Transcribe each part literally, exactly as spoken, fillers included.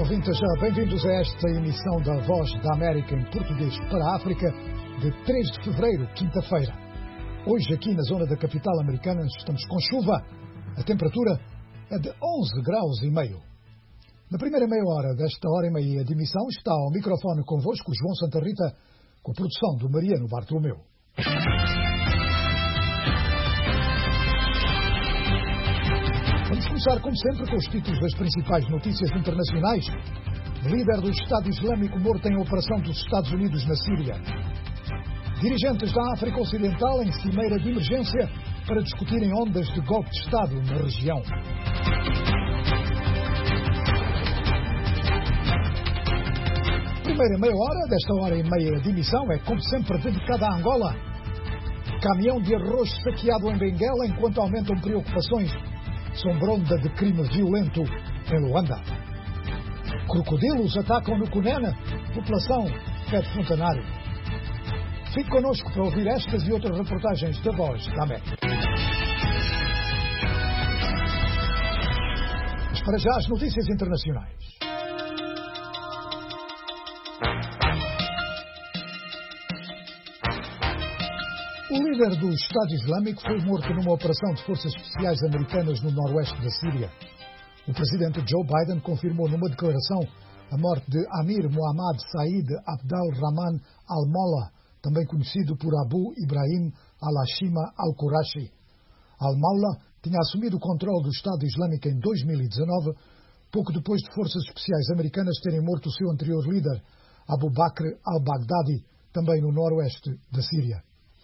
ouvintes, bem-vindos a esta emissão da Voz da América em português para a África, de três de fevereiro, quinta-feira. Hoje, aqui na zona da capital americana, estamos com chuva. A temperatura é de onze graus e meio. Na primeira meia hora desta hora e meia de emissão, está ao microfone convosco João Santa Rita, com a produção do Mariano Bartolomeu. Vamos começar, como sempre, com os títulos das principais notícias internacionais. Líder do Estado Islâmico morto em operação dos Estados Unidos na Síria. Dirigentes da África Ocidental em cimeira de emergência para discutirem ondas de golpe de Estado na região. Primeira meia hora desta hora e meia de emissão é, como sempre, dedicada a Angola. Caminhão de arroz saqueado em Benguela enquanto aumentam preocupações sobre onda de crime violento em Luanda. Crocodilos atacam no Cunene, população pede Fontanário. Fique connosco para ouvir estas e outras reportagens da Voz da América. Mas para já as notícias internacionais. O líder do Estado Islâmico foi morto numa operação de forças especiais americanas no noroeste da Síria. O presidente Joe Biden confirmou numa declaração a morte de Amir Mohammad Said Abdel-Rahman al-Mawla, também conhecido por Abu Ibrahim al-Hashima al-Qurashi. Al-Mawla tinha assumido o controle do Estado Islâmico em dois mil e dezanove, pouco depois de forças especiais americanas terem morto o seu anterior líder, Abu Bakr al-Baghdadi, também no noroeste da Síria.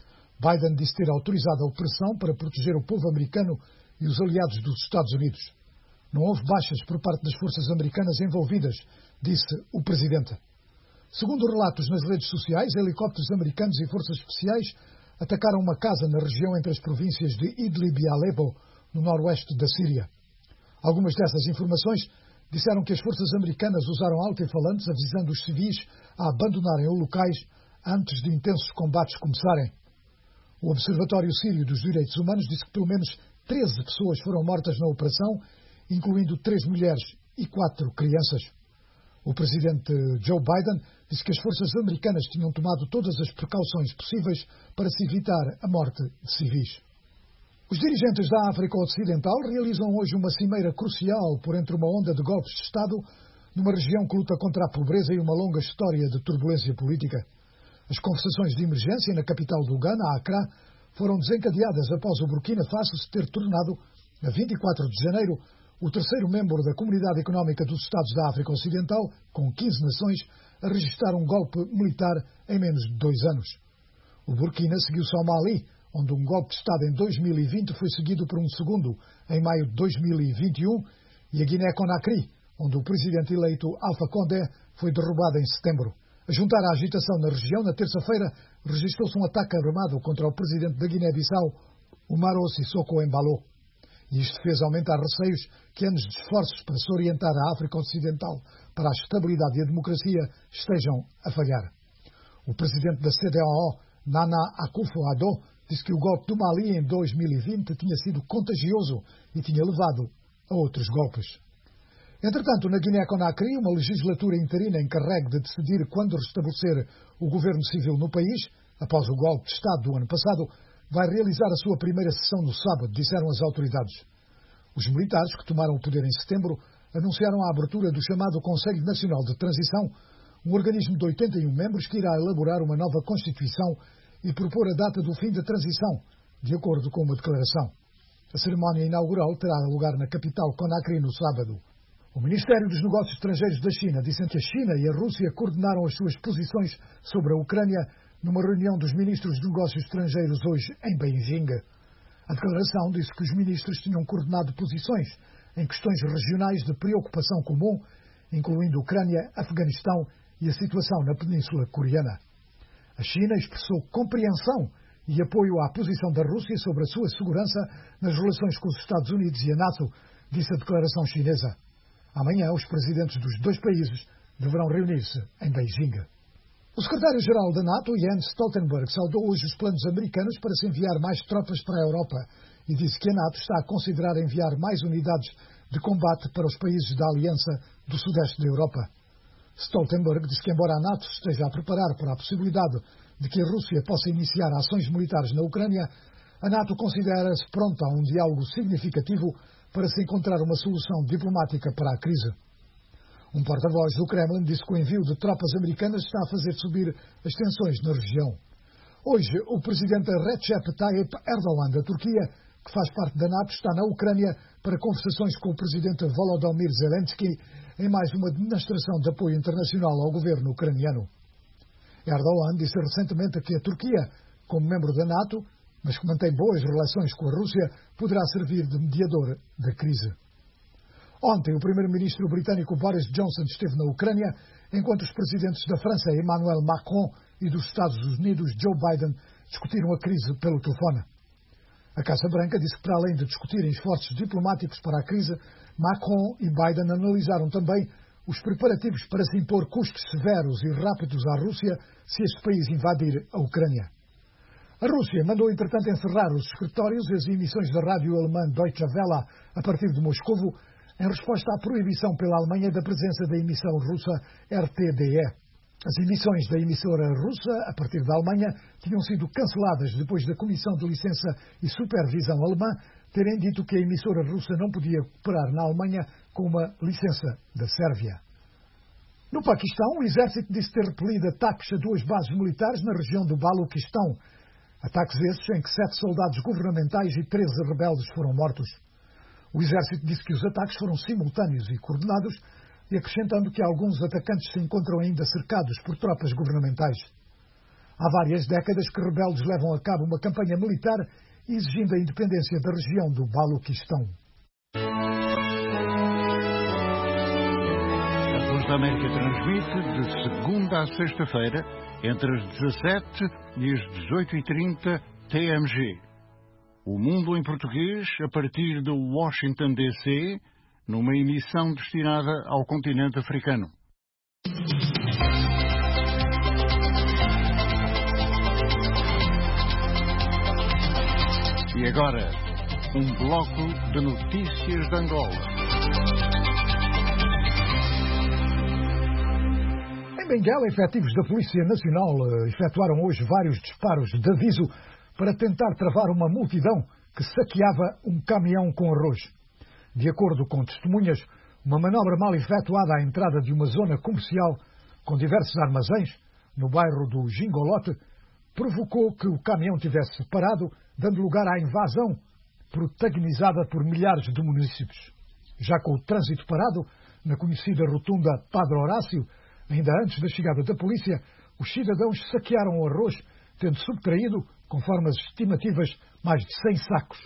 Biden disse ter autorizado a operação para proteger o povo americano e os aliados dos Estados Unidos. Não houve baixas por parte das forças americanas envolvidas, disse o presidente. Segundo relatos nas redes sociais, helicópteros americanos e forças especiais atacaram uma casa na região entre as províncias de Idlib e Alepo, no noroeste da Síria. Algumas dessas informações disseram que as forças americanas usaram alto-falantes avisando os civis a abandonarem os locais antes de intensos combates começarem. O Observatório Sírio dos Direitos Humanos disse que pelo menos treze pessoas foram mortas na operação, incluindo três mulheres e quatro crianças. O presidente Joe Biden disse que as forças americanas tinham tomado todas as precauções possíveis para se evitar a morte de civis. Os dirigentes da África Ocidental realizam hoje uma cimeira crucial por entre uma onda de golpes de Estado numa região que luta contra a pobreza e uma longa história de turbulência política. As conversações de emergência na capital do Ghana, Accra, foram desencadeadas após o Burkina Faso se ter tornado, a vinte e quatro de janeiro, o terceiro membro da Comunidade Económica dos Estados da África Ocidental, com quinze nações, a registrar um golpe militar em menos de dois anos. O Burkina seguiu-se ao Mali, onde um golpe de Estado em dois mil e vinte foi seguido por um segundo em maio de dois mil e vinte e um, e a Guiné-Conakry, onde o presidente eleito Alpha Condé foi derrubado em setembro. A juntar à agitação na região, na terça-feira, registrou-se um ataque armado contra o presidente da Guiné-Bissau, Umaro Sissoko Embalo. E isto fez aumentar receios que anos de esforços para se orientar a África Ocidental para a estabilidade e a democracia estejam a falhar. O presidente da C D A O, Nana Akufo-Addo, disse que o golpe do Mali em dois mil e vinte tinha sido contagioso e tinha levado a outros golpes. Entretanto, na Guiné-Conakry, uma legislatura interina encarregue de decidir quando restabelecer o governo civil no país, após o golpe de Estado do ano passado, vai realizar a sua primeira sessão no sábado, disseram as autoridades. Os militares, que tomaram o poder em setembro, anunciaram a abertura do chamado Conselho Nacional de Transição, um organismo de oitenta e um membros que irá elaborar uma nova Constituição e propor a data do fim da transição, de acordo com uma declaração. A cerimónia inaugural terá lugar na capital Conakry no sábado. O Ministério dos Negócios Estrangeiros da China disse que a China e a Rússia coordenaram as suas posições sobre a Ucrânia numa reunião dos ministros de Negócios Estrangeiros hoje em Beijing. A declaração disse que os ministros tinham coordenado posições em questões regionais de preocupação comum, incluindo Ucrânia, Afeganistão e a situação na Península Coreana. A China expressou compreensão e apoio à posição da Rússia sobre a sua segurança nas relações com os Estados Unidos e a NATO, disse a declaração chinesa. Amanhã, os presidentes dos dois países deverão reunir-se em Beijing. O secretário-geral da NATO, Jens Stoltenberg, saudou hoje os planos americanos para se enviar mais tropas para a Europa e disse que a NATO está a considerar enviar mais unidades de combate para os países da aliança do sudeste da Europa. Stoltenberg disse que, embora a NATO esteja a preparar para a possibilidade de que a Rússia possa iniciar ações militares na Ucrânia, a NATO considera-se pronta a um diálogo significativo para se encontrar uma solução diplomática para a crise. Um porta-voz do Kremlin disse que o envio de tropas americanas está a fazer subir as tensões na região. Hoje, o presidente Recep Tayyip Erdogan da Turquia, que faz parte da NATO, está na Ucrânia para conversações com o presidente Volodymyr Zelensky em mais uma demonstração de apoio internacional ao governo ucraniano. Erdogan disse recentemente que a Turquia, como membro da NATO, mas que mantém boas relações com a Rússia, poderá servir de mediador da crise. Ontem, o primeiro-ministro britânico Boris Johnson esteve na Ucrânia, enquanto os presidentes da França, Emmanuel Macron, e dos Estados Unidos, Joe Biden, discutiram a crise pelo telefone. A Casa Branca disse que, para além de discutirem esforços diplomáticos para a crise, Macron e Biden analisaram também os preparativos para se impor custos severos e rápidos à Rússia se este país invadir a Ucrânia. A Rússia mandou, entretanto, encerrar os escritórios e as emissões da rádio alemã Deutsche Welle a partir de Moscovo, em resposta à proibição pela Alemanha da presença da emissão russa R T D E. As emissões da emissora russa, a partir da Alemanha, tinham sido canceladas depois da Comissão de Licença e Supervisão alemã terem dito que a emissora russa não podia operar na Alemanha com uma licença da Sérvia. No Paquistão, o exército disse ter repelido ataques a duas bases militares na região do Baluquistão. Ataques esses em que sete soldados governamentais e treze rebeldes foram mortos. O exército disse que os ataques foram simultâneos e coordenados, e acrescentando que alguns atacantes se encontram ainda cercados por tropas governamentais. Há várias décadas que rebeldes levam a cabo uma campanha militar exigindo a independência da região do Baluquistão. A Voz da América transmite de segunda a sexta-feira, entre as dezassete e as dezoito e trinta T M G. O Mundo em Português, a partir de Washington, D C, numa emissão destinada ao continente africano. E agora, um bloco de notícias de Angola. Em Benguela, efetivos da Polícia Nacional efetuaram hoje vários disparos de aviso para tentar travar uma multidão que saqueava um caminhão com arroz. De acordo com testemunhas, uma manobra mal efetuada à entrada de uma zona comercial com diversos armazéns, no bairro do Gingolote, provocou que o caminhão tivesse parado, dando lugar à invasão protagonizada por milhares de munícipes. Já com o trânsito parado, na conhecida rotunda Padre Horácio, ainda antes da chegada da polícia, os cidadãos saquearam o arroz, tendo subtraído, conforme as estimativas, mais de cem sacos.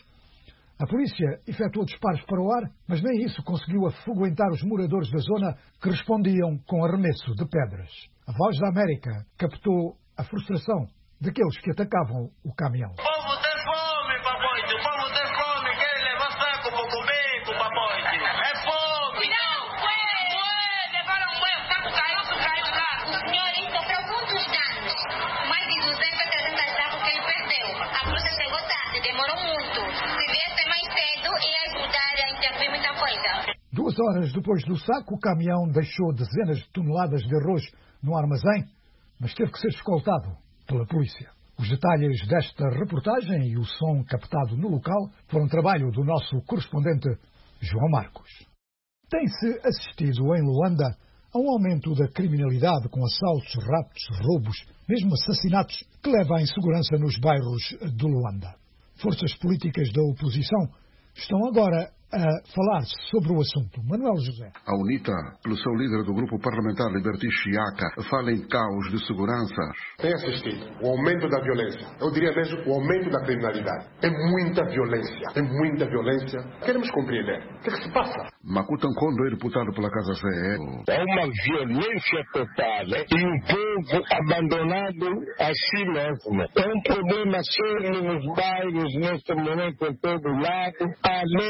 A polícia efetuou disparos para o ar, mas nem isso conseguiu afoguentar os moradores da zona, que respondiam com arremesso de pedras. A Voz da América captou a frustração daqueles que atacavam o caminhão. O povo tem fome, papoite. O povo tem fome. Querem levar saco para comer, papoite. É fome. Não, ué, ué, levaram ué, o saco caiu, o caiu o saco. O senhor, isso sofreu quantos danos? Mais de duzentos a trezentos sacos que ele perdeu. A polícia chegou tarde, demorou muito. Se viesse mais cedo, ia ajudar a intervir muita coisa. Duas horas depois do saco, o caminhão deixou dezenas de toneladas de arroz no armazém, mas teve que ser escoltado pela polícia. Os detalhes desta reportagem e o som captado no local foram trabalho do nosso correspondente João Marcos. Tem-se assistido em Luanda a um aumento da criminalidade com assaltos, raptos, roubos, mesmo assassinatos, que leva à insegurança nos bairros de Luanda. Forças políticas da oposição estão agora a falar sobre o assunto. Manuel José. A UNITA, pelo seu líder do grupo parlamentar Liberty Chiaka, fala em caos de segurança. Tem assistido o aumento da violência. Eu diria mesmo o aumento da criminalidade. É muita violência. É muita violência. Queremos compreender. O que, é que se passa? Makutan Kondo é deputado pela Casa C E. É uma violência total, né? E um povo abandonado a si mesmo. É um problema sério nos bairros, neste momento, em todo lado. Além do que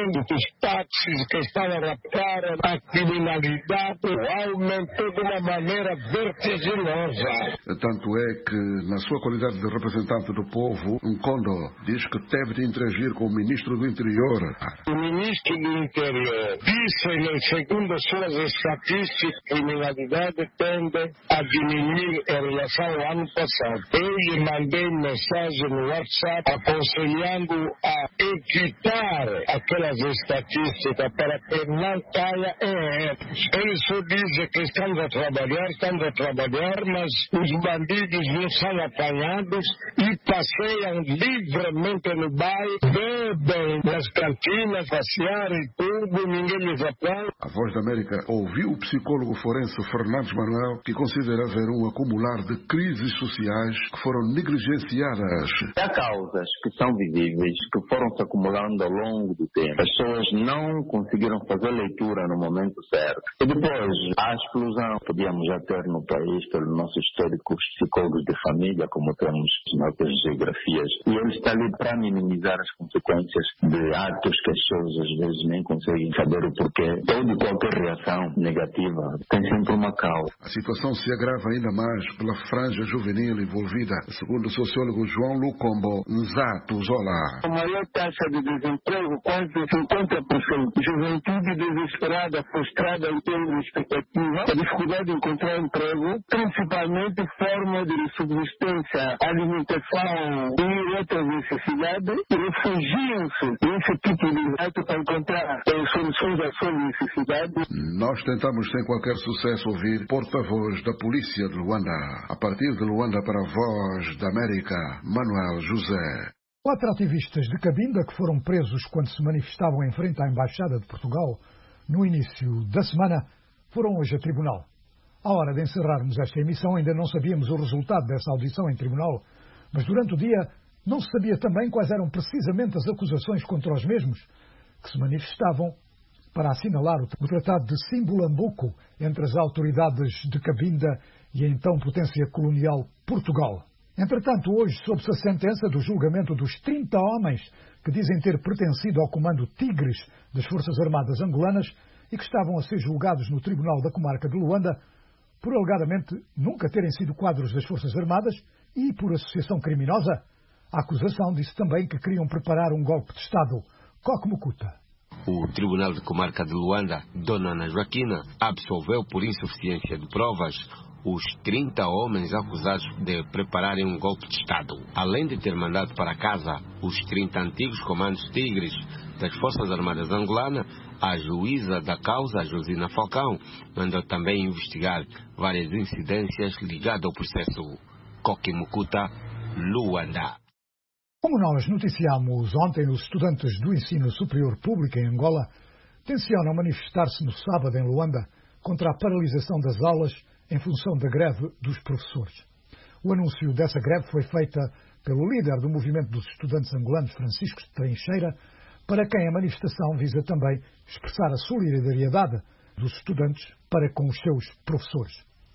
táxis que estão a raptar, a criminalidade aumentou de uma maneira vertiginosa. Tanto é que, na sua qualidade de representante do povo, Nkondo diz que teve de interagir com o ministro do Interior. O ministro do Interior disse, segundo as suas estatísticas, a criminalidade tende a diminuir em relação ao ano passado. Eu lhe mandei mensagem no WhatsApp aconselhando a evitar aquelas estatísticas para que não caia em erros. Eles só dizem que estamos a trabalhar, estamos a trabalhar, mas os bandidos não são apanhados e passeiam livremente no bairro, bebem nas cantinas, passear e tudo, ninguém lhes apanha. A Voz da América ouviu o psicólogo forense Fernandes Manuel, que considera haver um acumular de crises sociais que foram negligenciadas. Há causas que são visíveis, que foram se acumulando ao longo do tempo. As pessoas não conseguiram fazer leitura no momento certo. E depois, a explosão que podíamos já ter no país, pelo nosso histórico psicólogos de família, como temos nas nossas geografias. E ele está ali para minimizar as consequências de atos que as pessoas às vezes nem conseguem saber o porquê. Toda e qualquer reação negativa tem sempre uma causa. A situação se agrava ainda mais pela franja juvenil envolvida, segundo o sociólogo João Lukombo Nzato Zola. A maior taxa de desemprego, quase cinquenta por cento. Juventude desesperada, frustrada em termos de expectativa, a dificuldade de encontrar emprego, principalmente forma de subsistência, alimentação e outras necessidades, e refugiam-se nesse tipo de ato para encontrar eh, soluções às suas necessidades. Nós tentamos sem qualquer sucesso ouvir porta-voz da polícia de Luanda. A partir de Luanda para a Voz da América, Manuel José. Quatro ativistas de Cabinda que foram presos quando se manifestavam em frente à Embaixada de Portugal no início da semana foram hoje a tribunal. À hora de encerrarmos esta emissão ainda não sabíamos o resultado dessa audição em tribunal, mas durante o dia não se sabia também quais eram precisamente as acusações contra os mesmos que se manifestavam para assinalar o Tratado de Simbulambuco entre as autoridades de Cabinda e a então potência colonial Portugal. Entretanto, hoje soube-se a sentença do julgamento dos trinta homens que dizem ter pertencido ao comando Tigres das Forças Armadas Angolanas e que estavam a ser julgados no Tribunal da Comarca de Luanda por alegadamente nunca terem sido quadros das Forças Armadas e por associação criminosa. A acusação disse também que queriam preparar um golpe de Estado. Coque Mucuta. O Tribunal de Comarca de Luanda, Dona Ana Joaquina, absolveu por insuficiência de provas os trinta homens acusados de prepararem um golpe de Estado. Além de ter mandado para casa os trinta antigos comandos Tigres das Forças Armadas Angolanas, a juíza da causa, Josina Falcão, mandou também investigar várias incidências ligadas ao processo Coque Mucuta, Luanda. Como nós noticiámos ontem, os estudantes do ensino superior público em Angola tencionam manifestar-se no sábado em Luanda contra a paralisação das aulas em função da greve dos professores. O anúncio dessa greve foi feita pelo líder do movimento dos estudantes angolanos, Francisco de Trincheira, para quem a manifestação visa também expressar a solidariedade dos estudantes para com os seus professores.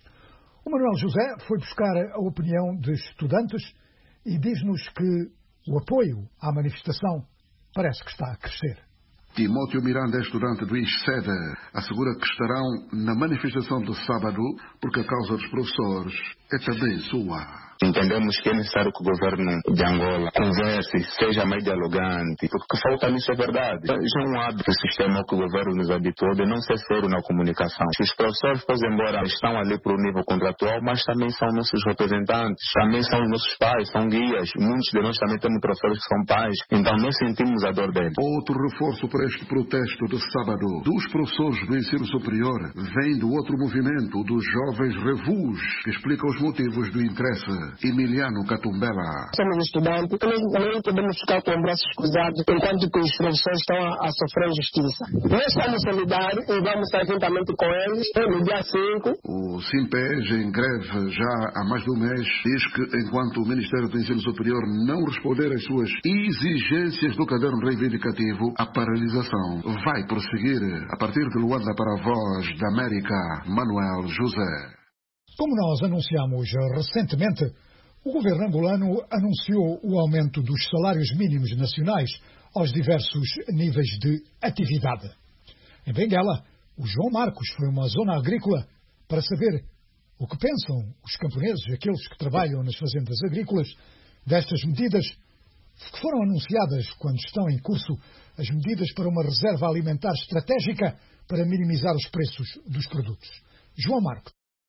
O Manuel José foi buscar a opinião de estudantes e diz-nos que o apoio à manifestação parece que está a crescer. Timóteo Miranda, estudante do I S E D, assegura que estarão na manifestação de sábado porque a causa dos professores é também sua. Entendemos que é necessário que o governo de Angola converse, seja mais dialogante, porque o que falta nisso é verdade. Isso é um hábito do sistema que o governo nos habituou de não ser sério na comunicação. Os professores, pois, embora estão ali para o nível contratual, mas também são nossos representantes, também são os nossos pais, são guias. Muitos de nós também temos professores que são pais, então nós sentimos a dor deles. Outro reforço para este protesto de sábado dos professores do ensino superior vem do outro movimento, dos jovens revus, que explica os motivos do interesse. Emiliano Catumbela. Somos estudantes, nós não podemos ficar com os braços cruzados enquanto que os professores estão a, a sofrer justiça. Nós estamos solidários e vamos estar juntamente com eles no dia cinco. O Simpeg, em greve já há mais de um mês, diz que enquanto o Ministério do Ensino Superior não responder às suas exigências do caderno reivindicativo, a paralisação vai prosseguir. A partir de Luanda para a Voz da América, Manuel José. Como nós anunciamos recentemente, O governo angolano anunciou o aumento dos salários mínimos nacionais aos diversos níveis de atividade. Em Benguela, o João Marcos foi a uma zona agrícola para saber o que pensam os camponeses, aqueles que trabalham nas fazendas agrícolas, destas medidas que foram anunciadas quando estão em curso as medidas para uma reserva alimentar estratégica para minimizar os preços dos produtos. João Marcos.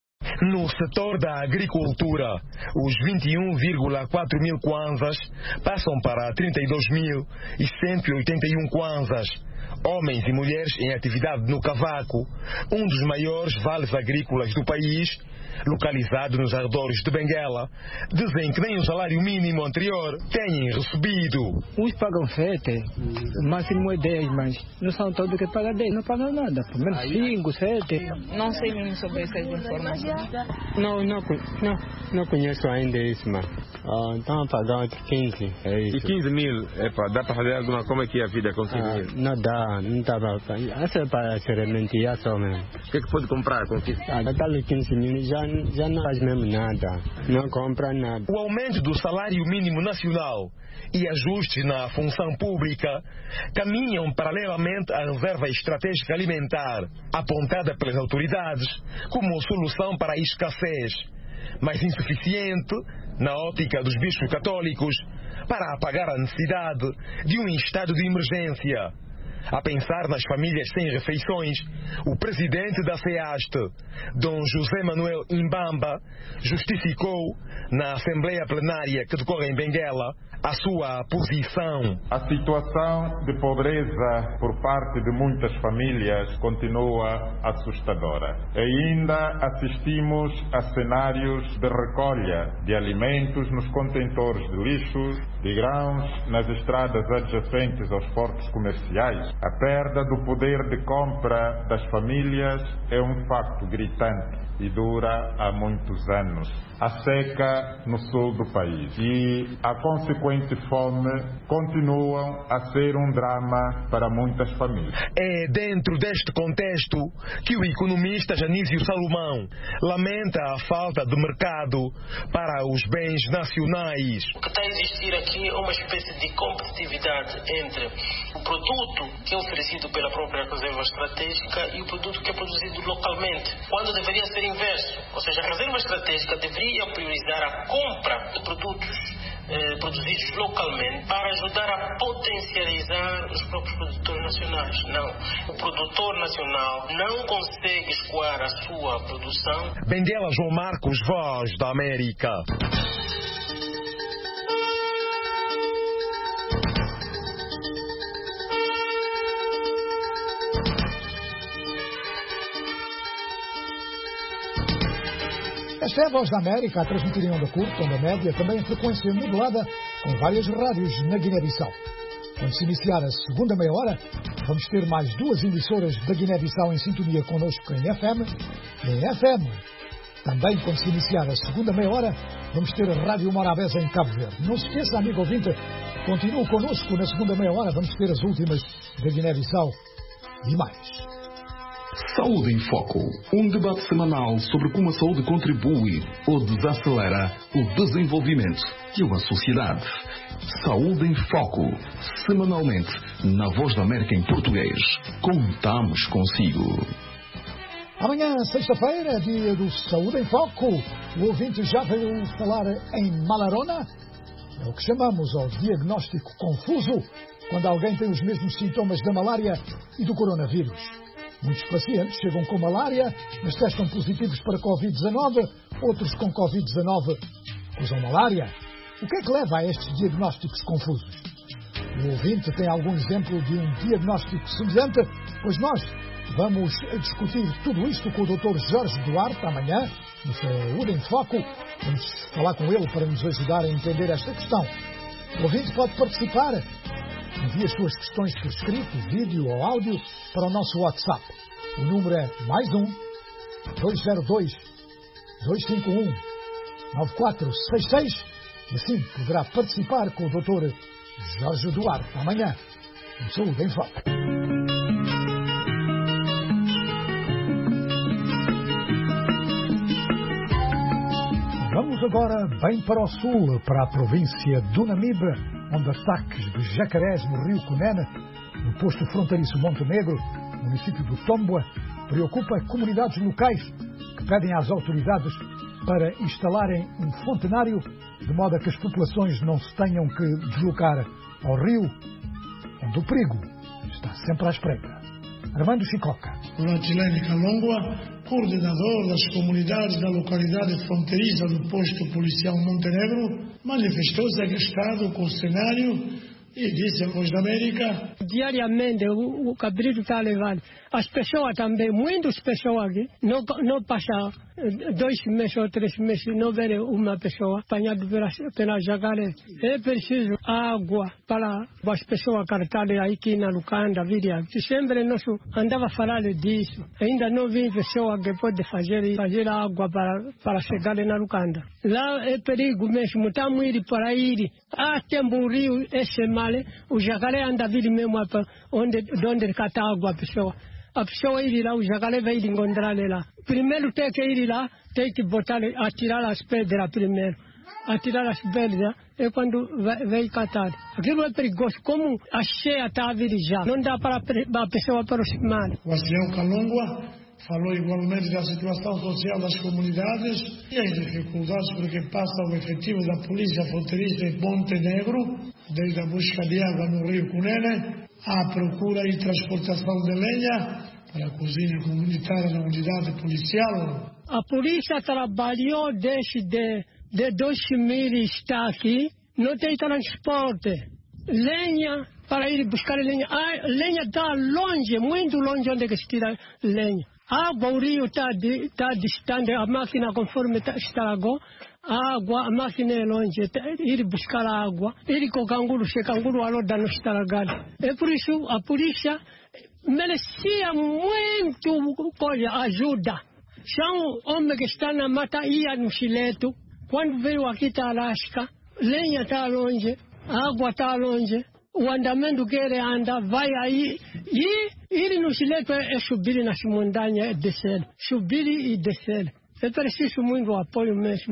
No setor da agricultura, os vinte e um vírgula quatro mil kwanzas passam para trinta e dois mil cento e oitenta e um kwanzas. Homens e mulheres em atividade no cavaco, um dos maiores vales agrícolas do país, localizado nos arredores de Benguela, dizem que nem o salário mínimo anterior têm recebido. Uns pagam sete, o máximo é dez, mas não são todos que pagam dez, não pagam nada, pelo menos cinco, sete. Não sei muito sobre essas informações. Não, não, não, não conheço ainda isso, mas ah, estão a pagar entre quinze. É isso. E quinze mil, epa, dá para fazer alguma como é que é a vida com quinze mil? Ah, não dá, não dá para. Essa é para sementear só mesmo. O que é que pode comprar com quinze mil? Ah, dá-lhe quinze mil, já já não faz mesmo nada, não compra nada. O aumento do salário mínimo nacional e ajustes na função pública caminham paralelamente à reserva estratégica alimentar, apontada pelas autoridades como solução para a escassez, mas insuficiente, na ótica dos bispos católicos, para apagar a necessidade de um estado de emergência. A pensar nas famílias sem refeições, o presidente da SEASTE, Dom José Manuel Imbamba, justificou, na Assembleia Plenária que decorre em Benguela, a sua posição. A situação de pobreza por parte de muitas famílias continua assustadora. Ainda assistimos a cenários de recolha de alimentos nos contentores de lixo, de grãos nas estradas adjacentes aos portos comerciais. A perda do poder de compra das famílias é um facto gritante e dura há muitos anos. A seca no sul do país e a consequente fome continuam a ser um drama para muitas famílias. É dentro deste contexto que o economista Janísio Salomão lamenta a falta de mercado para os bens nacionais. O que está a existir aqui é uma espécie de competitividade entre o produto que é oferecido pela própria reserva estratégica e o produto que é produzido localmente, quando deveria ser inverso. Ou seja, a reserva estratégica deveria priorizar a compra de produtos eh, produzidos localmente para ajudar a potencializar os próprios produtores nacionais. Não. O produtor nacional não consegue escoar a sua produção. Benguela, João Marcos, Voz da América. Esta é a Voz da América, a transmitir em onda curta, onda média, também em frequência modulada, com várias rádios na Guiné-Bissau. Quando se iniciar a segunda meia hora, vamos ter mais duas emissoras da Guiné-Bissau em sintonia connosco em F M e em F M. Também, quando se iniciar a segunda meia hora, vamos ter a Rádio Morabeza em Cabo Verde. Não se esqueça, amigo ouvinte, continue connosco na segunda meia hora, vamos ter as últimas da Guiné-Bissau e mais. Saúde em Foco, um debate semanal sobre como a saúde contribui ou desacelera o desenvolvimento de uma sociedade. Saúde em Foco, semanalmente, na Voz da América em português. Contamos consigo. Amanhã, sexta-feira, dia do Saúde em Foco. O ouvinte já veio falar em malarona? É o que chamamos ao diagnóstico confuso, quando alguém tem os mesmos sintomas da malária e do coronavírus. Muitos pacientes chegam com malária, mas testam positivos para covid dezenove, outros com covid dezenove usam malária. O que é que leva a estes diagnósticos confusos? O ouvinte tem algum exemplo de um diagnóstico semelhante? Pois nós vamos discutir tudo isto com o doutor Jorge Duarte amanhã, no Saúde em Foco. Vamos falar com ele para nos ajudar a entender esta questão. O ouvinte pode participar. Envie as suas questões por escrito, vídeo ou áudio para o nosso WhatsApp. O número é mais um, dois zero dois, dois cinco um, nove quatro seis seis e assim poderá participar com o doutor Jorge Duarte amanhã no Saúde em Foco. Vamos Vamos agora bem para o sul, para a província do Namibe, onde ataques de jacarés no rio Cunene, no posto fronteiriço Montenegro, município do Tombua, preocupa comunidades locais que pedem às autoridades para instalarem um fontenário, de modo a que as populações não se tenham que deslocar ao rio, onde o perigo está sempre à espreita. Armando Chicoca. Latilene Kalongwa, coordenador das comunidades da localidade fronteiriça do posto policial Montenegro, manifestou-se agrestado com o cenário e disse à Voz da América: diariamente o, o cabrito está levando. As pessoas também, muitas pessoas aqui, não, não passam dois meses ou três meses, não verem uma pessoa apanhada pela, pela jacaré. É preciso água para as pessoas cartarem aqui na Lucanda, virem aqui. Sempre nós andava a falar disso. Ainda não vi pessoa que pode fazer, fazer água para, para chegar na Lucanda. Lá é perigo mesmo, estamos indo para ir. Há tempo o rio, esse mal, o jacaré anda a vir mesmo onde, onde cata água a pessoa. A pessoa ir lá, o jacaré vai encontrar lá. Primeiro tem que ir lá, tem que botar, atirar as pedras primeiro. Atirar as pedras é quando vai, vai catar. Aquilo é perigoso, como a cheia está a vir já. Não dá para a pessoa aproximar. O ancião Kalongwa falou igualmente da situação social das comunidades e as dificuldades por que passa o efetivo da Polícia Fronteiriça de Montenegro, desde a busca de água no rio Cunene, à procura e transportação de lenha para a cozinha comunitária na unidade policial. A polícia trabalhou desde de, de dois mil e está aqui, não tem transporte. Lenha, para ir buscar lenha. A lenha está longe, muito longe onde que se tira lenha. A água, o rio está tá distante, a máquina conforme tá, estragou, a água, a máquina é longe, ir buscar a água, ir com o canguru, se o canguru a loda não estragado. É por isso a polícia merecia muito coisa, ajuda. São homens que estão na mata, ia no Chileto, quando veio aqui está Alasca, lenha está longe, a água está longe. O andamento que ele anda vai aí e ir no Chileto é subir nas montanhas e descer. Subir e descer. É preciso muito apoio mesmo.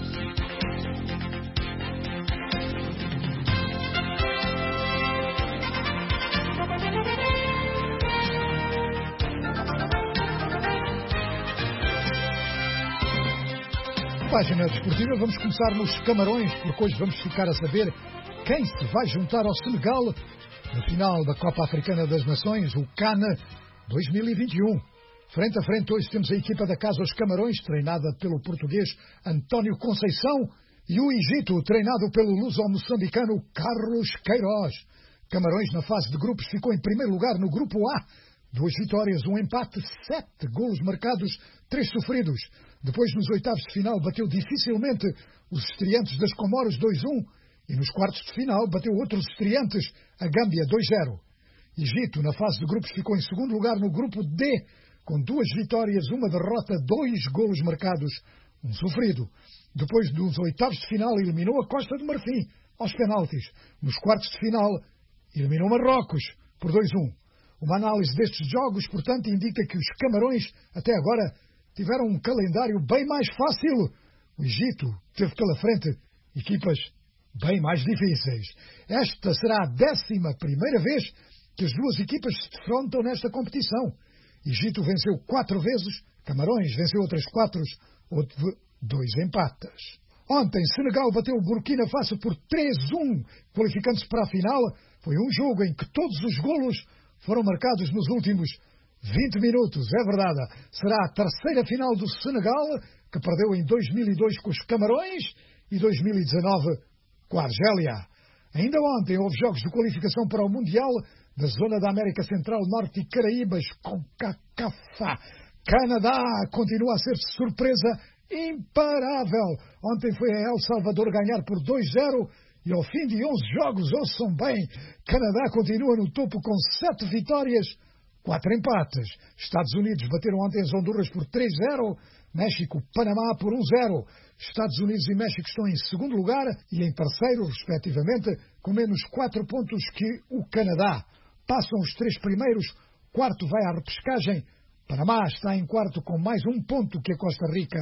Página desportiva, vamos começar nos Camarões, porque hoje vamos ficar a saber quem se vai juntar ao Senegal no final da Copa Africana das Nações, o CAN dois mil e vinte e um. Frente a frente hoje temos a equipa da Casa os Camarões, treinada pelo português António Conceição, e o Egito, treinado pelo luso-moçambicano Carlos Queiroz. Camarões, na fase de grupos, ficou em primeiro lugar no grupo A. Duas vitórias, um empate, sete golos marcados, três sofridos. Depois, nos oitavos de final, bateu dificilmente os estreantes das Comoros dois a um. E nos quartos de final bateu outros estreantes, a Gâmbia dois a zero. Egito, na fase de grupos, ficou em segundo lugar no grupo D, com duas vitórias, uma derrota, dois golos marcados, um sofrido. Depois dos oitavos de final, eliminou a Costa de Marfim, aos penaltis. Nos quartos de final, eliminou Marrocos, por dois a um. Uma análise destes jogos, portanto, indica que os Camarões, até agora, tiveram um calendário bem mais fácil. O Egito teve pela frente equipas bem mais difíceis. Esta será a décima primeira vez que as duas equipas se defrontam nesta competição. Egito venceu quatro vezes, Camarões venceu outras quatro, houve dois empates. Ontem, Senegal bateu o Burkina Faso por três a um, qualificando-se para a final. Foi um jogo em que todos os golos foram marcados nos últimos vinte minutos. É verdade, será a terceira final do Senegal, que perdeu em dois mil e dois com os Camarões e dois mil e dezanove com a Argélia. Ainda ontem houve jogos de qualificação para o Mundial da Zona da América Central, Norte e Caraíbas, com CONCACAF. Canadá continua a ser surpresa imparável. Ontem foi a El Salvador ganhar por dois a zero e ao fim de onze jogos, ouçam bem, Canadá continua no topo com sete vitórias, quatro empates. Estados Unidos bateram ontem as Honduras por três a zero, México, Panamá por um a zero. Estados Unidos e México estão em segundo lugar e em terceiro, respectivamente, com menos quatro pontos que o Canadá. Passam os três primeiros, quarto vai à repescagem. Panamá está em quarto com mais um ponto que a Costa Rica.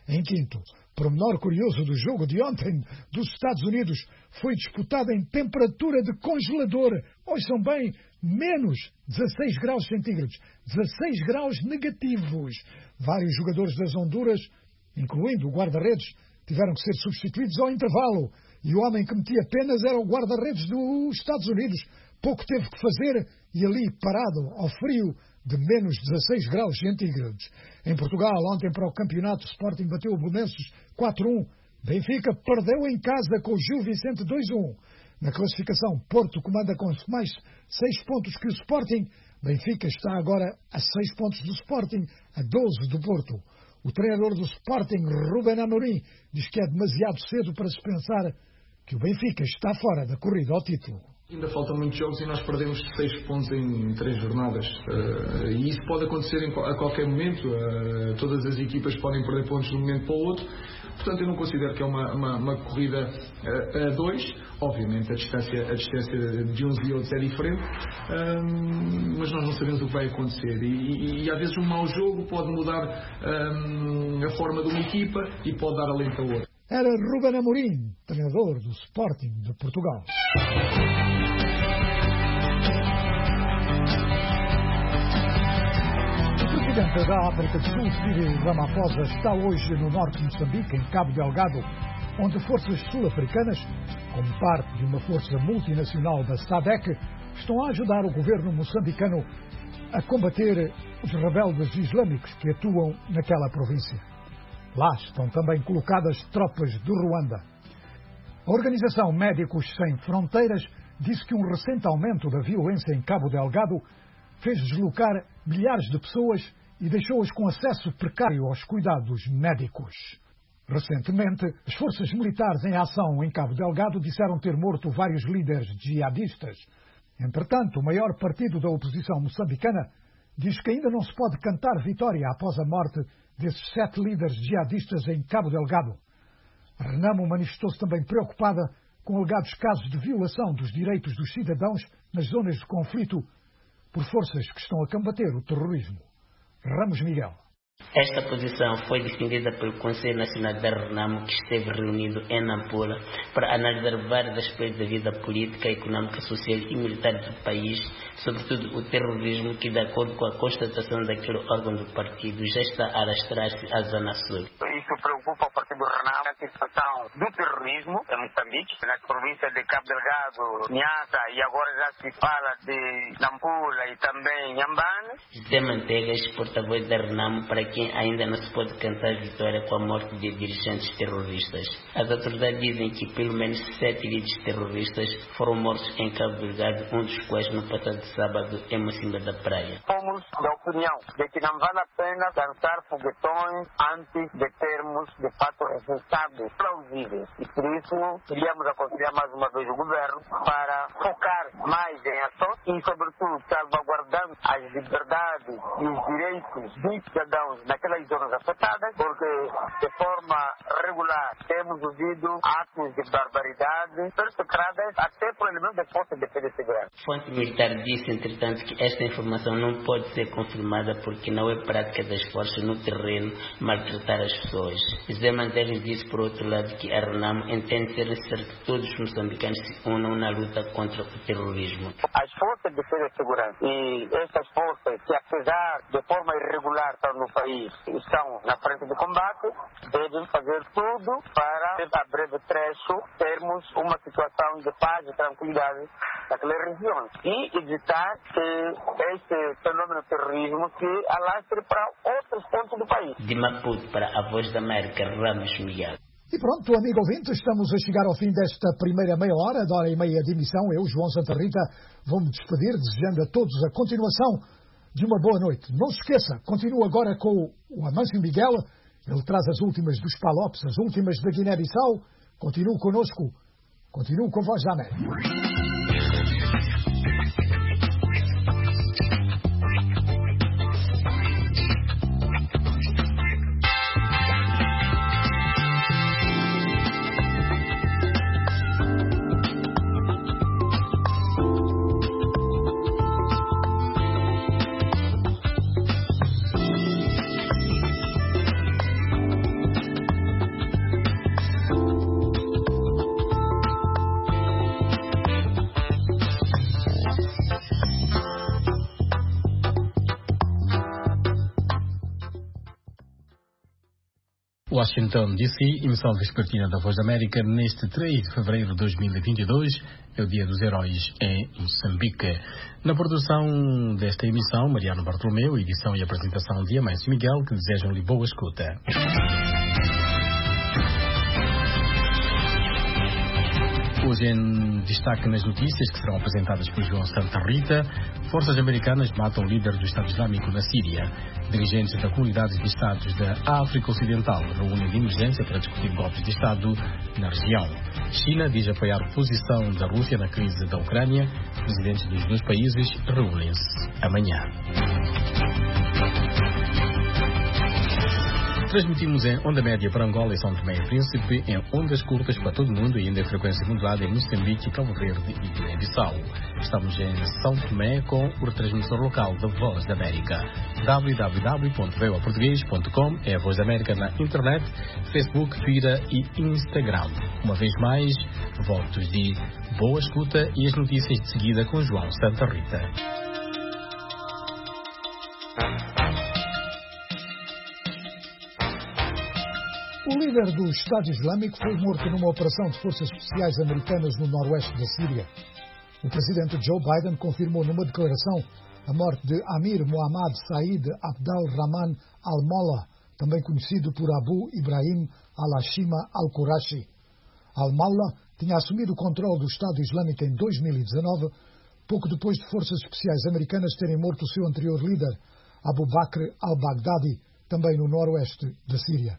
Em quinto, pormenor curioso do jogo de ontem dos Estados Unidos, foi disputado em temperatura de congelador. Ouçam bem, menos dezasseis graus centígrados, dezasseis graus negativos. Vários jogadores das Honduras, incluindo o guarda-redes, tiveram que ser substituídos ao intervalo. E o homem que metia penas era o guarda-redes dos Estados Unidos. Pouco teve que fazer e ali, parado ao frio de menos dezasseis graus centígrados. Em Portugal, ontem para o campeonato, o Sporting bateu o Belenenses quatro a um. Benfica perdeu em casa com o Gil Vicente dois a um. Na classificação, Porto comanda com mais seis pontos que o Sporting. Benfica está agora a seis pontos do Sporting, a doze do Porto. O treinador do Sporting, Ruben Amorim, diz que é demasiado cedo para se pensar que o Benfica está fora da corrida ao título. Ainda faltam muitos jogos e nós perdemos seis pontos em três jornadas. Uh, e isso pode acontecer em, a qualquer momento. Uh, todas as equipas podem perder pontos de um momento para o outro. Portanto, eu não considero que é uma, uma, uma corrida uh, a dois. Obviamente, a distância, a distância de uns e outros é diferente. Um, mas nós não sabemos o que vai acontecer. E, e, e às vezes um mau jogo pode mudar um, a forma de uma equipa e pode dar alento a outra. Era Ruben Amorim, treinador do Sporting de Portugal. O presidente da África do Sul, Cyril Ramaphosa, está hoje no norte de Moçambique, em Cabo Delgado, onde forças sul-africanas, como parte de uma força multinacional da SADC, estão a ajudar o governo moçambicano a combater os rebeldes islâmicos que atuam naquela província. Lá estão também colocadas tropas do Ruanda. A organização Médicos Sem Fronteiras disse que um recente aumento da violência em Cabo Delgado fez deslocar milhares de pessoas e deixou-as com acesso precário aos cuidados médicos. Recentemente, as forças militares em ação em Cabo Delgado disseram ter morto vários líderes jihadistas. Entretanto, o maior partido da oposição moçambicana diz que ainda não se pode cantar vitória após a morte desses sete líderes jihadistas em Cabo Delgado. A Renamo manifestou-se também preocupada com alegados casos de violação dos direitos dos cidadãos nas zonas de conflito por forças que estão a combater o terrorismo. Ramos Miguel. Esta posição foi defendida pelo Conselho Nacional da Renamo, que esteve reunido em Nampula para analisar vários aspectos da vida política, econômica, social e militar do país, sobretudo o terrorismo, que, de acordo com a constatação daquele órgão do partido, já está a arrastar-se à Zona Sul. Isso preocupa o Partido Renamo, a situação do terrorismo em Moçambique, nas províncias de Cabo Delgado, Niassa, e agora já se fala de Nampula e também Nhambane. José Mantegas, porta-voz da Renamo, para quem ainda não se pode cantar vitória com a morte de dirigentes terroristas. As autoridades dizem que pelo menos sete líderes terroristas foram mortos em Cabo Delgado, um dos quais no passado sábado em Mocimba da Praia. Somos da opinião de que não vale a pena lançar foguetões antes de termos, de fato, resultados plausíveis. E por isso, queríamos aconselhar mais uma vez o governo para focar mais em ação e, sobretudo, salvaguardando as liberdades e os direitos dos cidadãos naquelas zonas afetadas, porque de forma regular temos ouvido atos de barbaridade perpetradas até por elementos de força de defesa e segurança. Fonte militar disse, entretanto, que esta informação não pode ser confirmada porque não é prática das forças no terreno maltratar as pessoas. José Mantegas disse, por outro lado, que a Renamo entende ser necessário que todos os moçambicanos se unam na luta contra o terrorismo. As forças de defesa e segurança e essas forças que, apesar de forma irregular estão no país, estão na frente de combate, devem fazer tudo para, a breve trecho, termos uma situação de paz e tranquilidade naquela região e evitar que este fenômeno terrorismo se alastre para outros pontos do país. De Maputo para a Voz da América, Ramos Miguel. E pronto, amigo ouvinte, estamos a chegar ao fim desta primeira meia hora, da hora e meia de emissão. Eu, João Santa Rita, vou-me despedir, desejando a todos a continuação de uma boa noite. Não se esqueça, continuo agora com o Amâncio Miguel, ele traz as últimas dos Palopes, as últimas da Guiné-Bissau. Continue connosco, continue com a Voz da América. Washington, D C, emissão vespertina da Voz da América, neste três de fevereiro de dois mil e vinte e dois, é o Dia dos Heróis em Moçambique. Na produção desta emissão, Mariano Bartolomeu, edição e apresentação de Amâncio Miguel, que desejam-lhe boa escuta. Hoje em destaque nas notícias que serão apresentadas por João Santa Rita, forças americanas matam o líder do Estado Islâmico na Síria. Dirigentes da comunidade de Estados da África Ocidental reúnem de emergência para discutir golpes de Estado na região. China diz apoiar a posição da Rússia na crise da Ucrânia. Presidentes dos dois países reúnem-se amanhã. Transmitimos em onda média para Angola e São Tomé e Príncipe, em ondas curtas para todo o mundo e ainda em frequência modulada em Moçambique, Cabo Verde e Guiné-Bissau. Estamos em São Tomé com o retransmissor local da Voz da América. w w w ponto voa português ponto com é a Voz da América na internet, Facebook, Twitter e Instagram. Uma vez mais, votos de boa escuta e as notícias de seguida com João Santa Rita. O líder do Estado Islâmico foi morto numa operação de forças especiais americanas no noroeste da Síria. O presidente Joe Biden confirmou numa declaração a morte de Amir Mohammad Said Abdal Rahman al-Molla, também conhecido por Abu Ibrahim al-Hashima al-Qurashi. Al-Molla tinha assumido o controle do Estado Islâmico em dois mil e dezanove, pouco depois de forças especiais americanas terem morto o seu anterior líder, Abu Bakr al-Baghdadi, também no noroeste da Síria.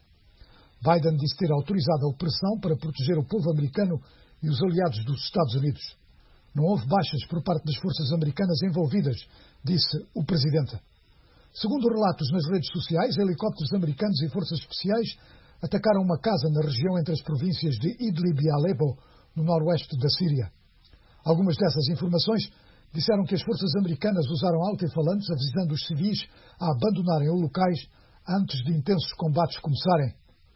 Biden disse ter autorizado a operação para proteger o povo americano e os aliados dos Estados Unidos. Não houve baixas por parte das forças americanas envolvidas, disse o presidente. Segundo relatos nas redes sociais, helicópteros americanos e forças especiais atacaram uma casa na região entre as províncias de Idlib e Alepo, no noroeste da Síria. Algumas dessas informações disseram que as forças americanas usaram alto-falantes avisando os civis a abandonarem os locais antes de intensos combates começarem.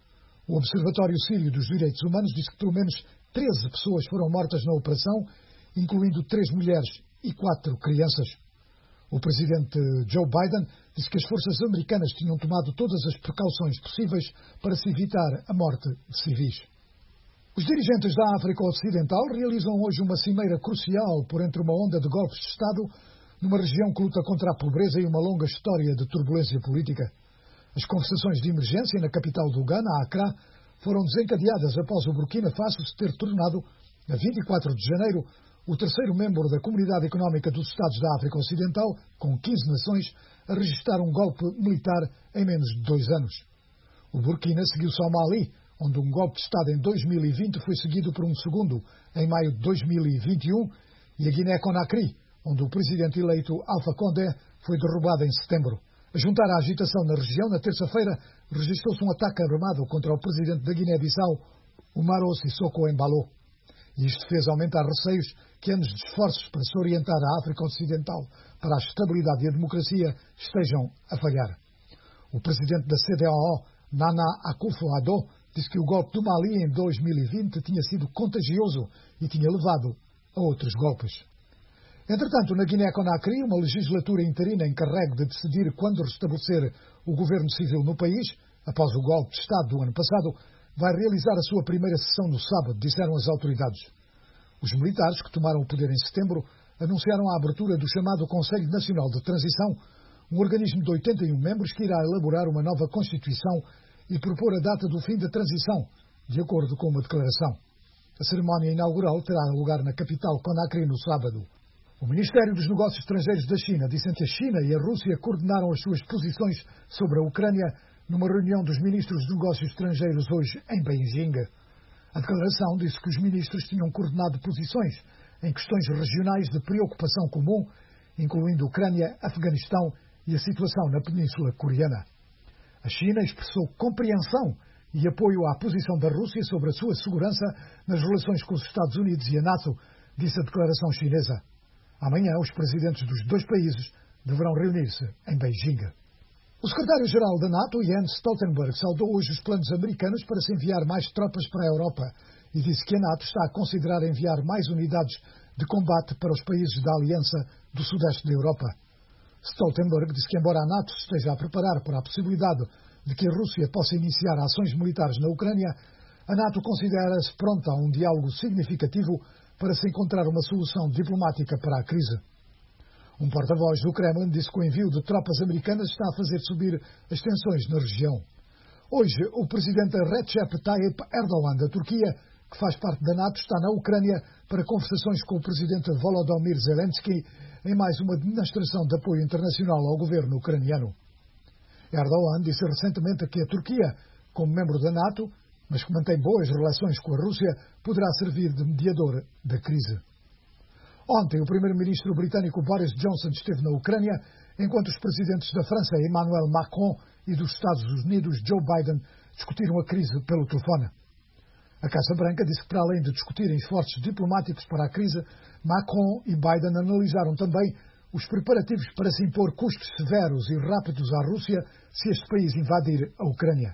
O Observatório Sírio dos Direitos Humanos disse que pelo menos treze pessoas foram mortas na operação, incluindo três mulheres e quatro crianças. O presidente Joe Biden disse que as forças americanas tinham tomado todas as precauções possíveis para se evitar a morte de civis. Os dirigentes da África Ocidental realizam hoje uma cimeira crucial por entre uma onda de golpes de Estado numa região que luta contra a pobreza e uma longa história de turbulência política. As conversações de emergência na capital do Ghana, Accra, foram desencadeadas após o Burkina Faso se ter tornado, a vinte e quatro de janeiro, o terceiro membro da Comunidade Económica dos Estados da África Ocidental, com quinze nações, a registrar um golpe militar em menos de dois anos. O Burkina seguiu-se ao Mali, onde um golpe de Estado em dois mil e vinte foi seguido por um segundo em maio de dois mil e vinte e um, e a Guiné-Conakry, onde o presidente eleito Alpha Condé foi derrubado em setembro. A juntar à agitação na região, na terça-feira, registrou-se um ataque armado contra o presidente da Guiné-Bissau, Umaro Sissoko Embalo. E isto fez aumentar receios que anos de esforços para se orientar a África Ocidental para a estabilidade e a democracia estejam a falhar. O presidente da C D A O, Nana Akufo-Addo, disse que o golpe do Mali em dois mil e vinte tinha sido contagioso e tinha levado a outros golpes. Entretanto, na Guiné-Conakry, uma legislatura interina encarregue de decidir quando restabelecer o governo civil no país, após o golpe de Estado do ano passado, vai realizar a sua primeira sessão no sábado, disseram as autoridades. Os militares, que tomaram o poder em setembro, anunciaram a abertura do chamado Conselho Nacional de Transição, um organismo de oitenta e um membros que irá elaborar uma nova Constituição e propor a data do fim da transição, de acordo com uma declaração. A cerimónia inaugural terá lugar na capital Conakry no sábado. O Ministério dos Negócios Estrangeiros da China disse que a China e a Rússia coordenaram as suas posições sobre a Ucrânia numa reunião dos ministros de Negócios Estrangeiros hoje em Beijing. A declaração disse que os ministros tinham coordenado posições em questões regionais de preocupação comum, incluindo Ucrânia, Afeganistão e a situação na Península Coreana. A China expressou compreensão e apoio à posição da Rússia sobre a sua segurança nas relações com os Estados Unidos e a NATO, disse a declaração chinesa. Amanhã, os presidentes dos dois países deverão reunir-se em Beijing. O secretário-geral da NATO, Jens Stoltenberg, saudou hoje os planos americanos para se enviar mais tropas para a Europa e disse que a NATO está a considerar enviar mais unidades de combate para os países da Aliança do Sudeste da Europa. Stoltenberg disse que, embora a NATO esteja a preparar para a possibilidade de que a Rússia possa iniciar ações militares na Ucrânia, a NATO considera-se pronta a um diálogo significativo para se encontrar uma solução diplomática para a crise. Um porta-voz do Kremlin disse que o envio de tropas americanas está a fazer subir as tensões na região. Hoje, o presidente Recep Tayyip Erdogan da Turquia, que faz parte da NATO, está na Ucrânia para conversações com o presidente Volodymyr Zelensky em mais uma demonstração de apoio internacional ao governo ucraniano. Erdogan disse recentemente que a Turquia, como membro da NATO, mas que mantém boas relações com a Rússia, poderá servir de mediador da crise. Ontem, o primeiro-ministro britânico Boris Johnson esteve na Ucrânia, enquanto os presidentes da França Emmanuel Macron e dos Estados Unidos Joe Biden discutiram a crise pelo telefone. A Casa Branca disse que, para além de discutirem esforços diplomáticos para a crise, Macron e Biden analisaram também os preparativos para se impor custos severos e rápidos à Rússia se este país invadir a Ucrânia.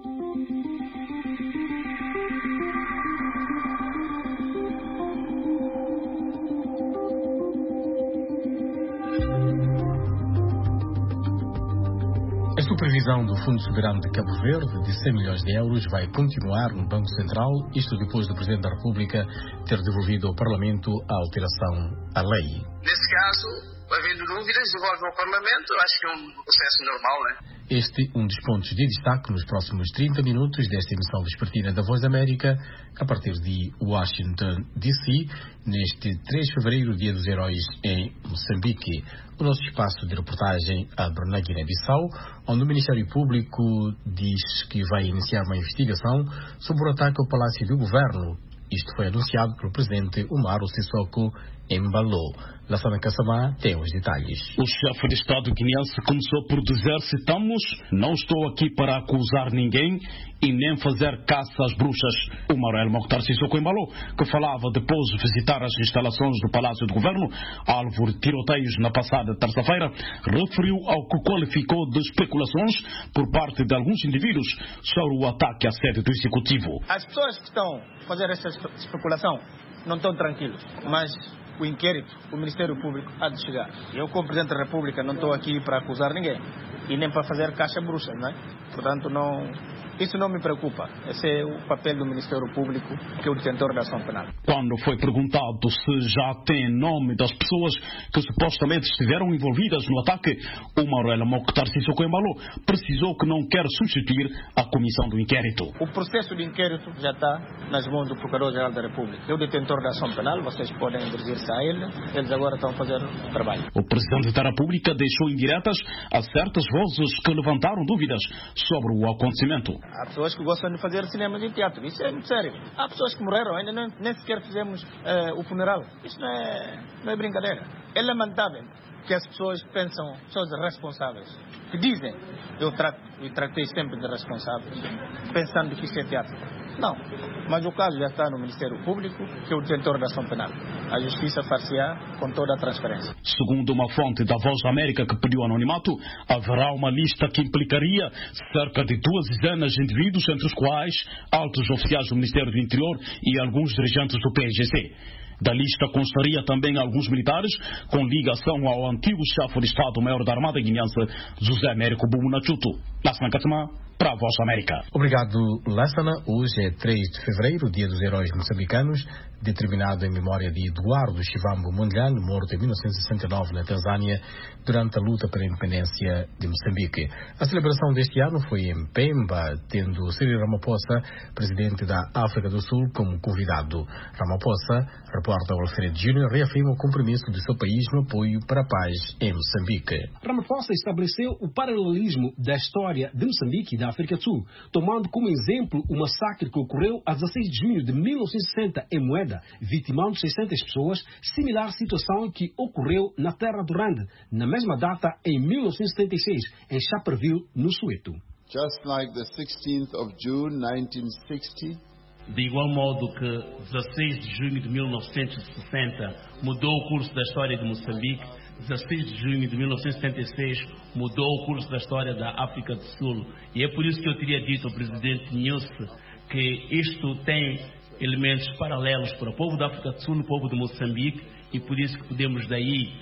A supervisão do Fundo Soberano de Cabo Verde de cem milhões de euros vai continuar no Banco Central, isto depois do Presidente da República ter devolvido ao Parlamento a alteração à lei. Nesse caso, havendo dúvidas, devolve ao Parlamento. Eu acho que é um processo normal, né? Este um dos pontos de destaque nos próximos trinta minutos desta emissão vespertina da Voz da América, a partir de Washington, D C, neste três de fevereiro, Dia dos Heróis em Moçambique. O nosso espaço de reportagem abre na Guiné-Bissau, onde o Ministério Público diz que vai iniciar uma investigação sobre o ataque ao Palácio do Governo. Isto foi anunciado pelo presidente Umaro Sissoko Embalo. Lassana Kassamá tem os detalhes. O chefe de Estado guineense começou por dizer, citamos, não estou aqui para acusar ninguém e nem fazer caça às bruxas. O Manuel Mokhtar Sissoko Embalo, que falava depois de visitar as instalações do Palácio do Governo, alvo de tiroteios na passada terça-feira, referiu ao que qualificou de especulações por parte de alguns indivíduos sobre o ataque à sede do Executivo. As pessoas que estão a fazer essa especulação não estão tranquilos, mas o inquérito, o Ministério Público há de chegar. Eu, como Presidente da República, não estou aqui para acusar ninguém e nem para fazer caixa bruxa, não é? Portanto, não, isso não me preocupa. Esse é o papel do Ministério Público, que é o detentor da ação penal. Quando foi perguntado se já tem nome das pessoas que supostamente estiveram envolvidas no ataque, o Manuel Mokhtar Sissoko Embalo precisou que não quer substituir a comissão do inquérito. O processo de inquérito já está nas mãos do Procurador-Geral da República. É o detentor da ação penal, vocês podem dirigir-se a ele, eles agora estão a fazer o trabalho. O Presidente da República deixou indiretas a certas vozes que levantaram dúvidas sobre o acontecimento. Há pessoas que gostam de fazer cinemas e teatro, isso é muito sério. Há pessoas que morreram, ainda nem, nem sequer fizemos uh, o funeral. Isso não é, não é brincadeira. É lamentável que as pessoas pensam, pessoas responsáveis, que dizem, eu, trato, eu tratei sempre de responsáveis, pensando que isso é teatro. Não, mas o caso já está no Ministério Público, que é o detentor da ação penal. A justiça far-se-á com toda a transparência. Segundo uma fonte da Voz da América que pediu anonimato, haverá uma lista que implicaria cerca de duas dezenas de indivíduos, entre os quais altos oficiais do Ministério do Interior e alguns dirigentes do P G C. Da lista constaria também alguns militares com ligação ao antigo chefe de Estado-Maior da Armada Guineense, José Américo Bumunachuto. Lassana Kassamá, para a Voz da América. Obrigado, Lassana. Hoje é três de fevereiro, Dia dos Heróis Moçambicanos, determinado em memória de Eduardo Chivambo Mondlane, morto em mil novecentos e sessenta e nove na Tanzânia, durante a luta pela independência de Moçambique. A celebração deste ano foi em Pemba, tendo Cyril Ramaphosa, presidente da África do Sul, como convidado. Ramaphosa, repórter Alfredo Júnior, reafirma o compromisso do seu país no apoio para a paz em Moçambique. Ramaphosa estabeleceu o paralelismo da história de Moçambique e da África do Sul, tomando como exemplo o massacre que ocorreu a dezasseis de junho de mil novecentos e sessenta em Moeda, vitimando seiscentas pessoas, similar situação que ocorreu na Terra do Rande, na mesma data em mil novecentos e setenta e seis, em Chaperville, no Soweto. Just like the sixteenth of June nineteen sixty, de igual modo que dezasseis de junho de mil novecentos e sessenta mudou o curso da história de Moçambique, dezasseis de junho de mil novecentos e setenta e seis mudou o curso da história da África do Sul. E é por isso que eu teria dito ao presidente Nyusi que isto tem elementos paralelos para o povo da África do Sul e o povo de Moçambique, e por isso que podemos daí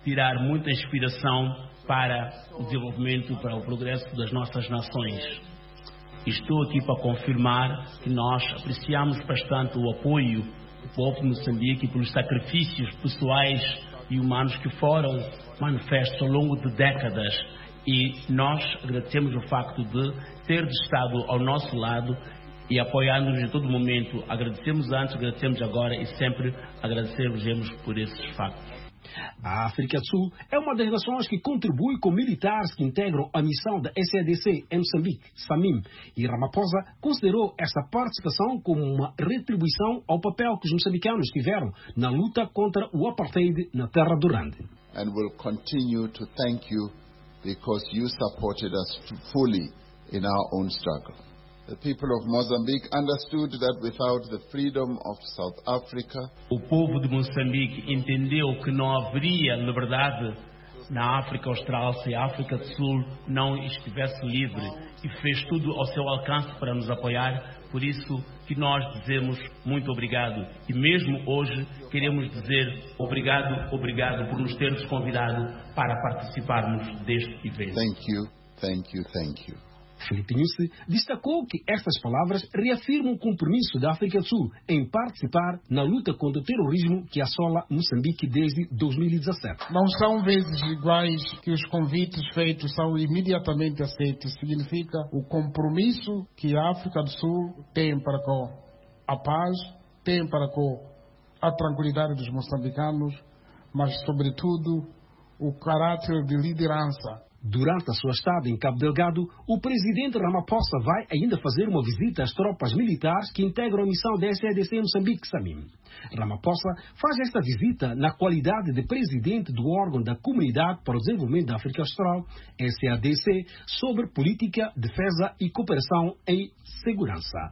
tirar muita inspiração para o desenvolvimento, para o progresso das nossas nações. Estou aqui para confirmar que nós apreciamos bastante o apoio do povo de Moçambique pelos sacrifícios pessoais e humanos que foram manifestos ao longo de décadas, e nós agradecemos o facto de ter estado ao nosso lado e apoiando-nos em todo momento. Agradecemos antes, agradecemos agora e sempre agradeceremos por esses factos. A África do Sul é uma das nações que contribui com militares que integram a missão da S A D C em Moçambique, SAMIM, e Ramaphosa considerou essa participação como uma retribuição ao papel que os moçambicanos tiveram na luta contra o apartheid na terra do Rande. And will continue to thank you because you supported us fully in our own struggle. The people of Mozambique understood that without the freedom of South Africa, o povo de Moçambique entendeu que não haveria liberdade na África Austral se a África do Sul não estivesse livre, e fez tudo ao seu alcance para nos apoiar. Por isso que nós dizemos muito obrigado, e mesmo hoje queremos dizer obrigado, obrigado por nos teres convidado para participarmos deste evento. Thank you, thank you, thank you. Filipe Nyusi destacou que estas palavras reafirmam o compromisso da África do Sul em participar na luta contra o terrorismo que assola Moçambique desde dois mil e dezassete. Não são vezes iguais que os convites feitos são imediatamente aceitos. Significa o compromisso que a África do Sul tem para com a paz, tem para com a tranquilidade dos moçambicanos, mas, sobretudo, o caráter de liderança. Durante a sua estada em Cabo Delgado, o presidente Ramaphosa vai ainda fazer uma visita às tropas militares que integram a missão da S A D C em Moçambique, SAMIM. Ramaphosa faz esta visita na qualidade de presidente do órgão da Comunidade para o Desenvolvimento da África Austral, S A D C, sobre política, defesa e cooperação em segurança.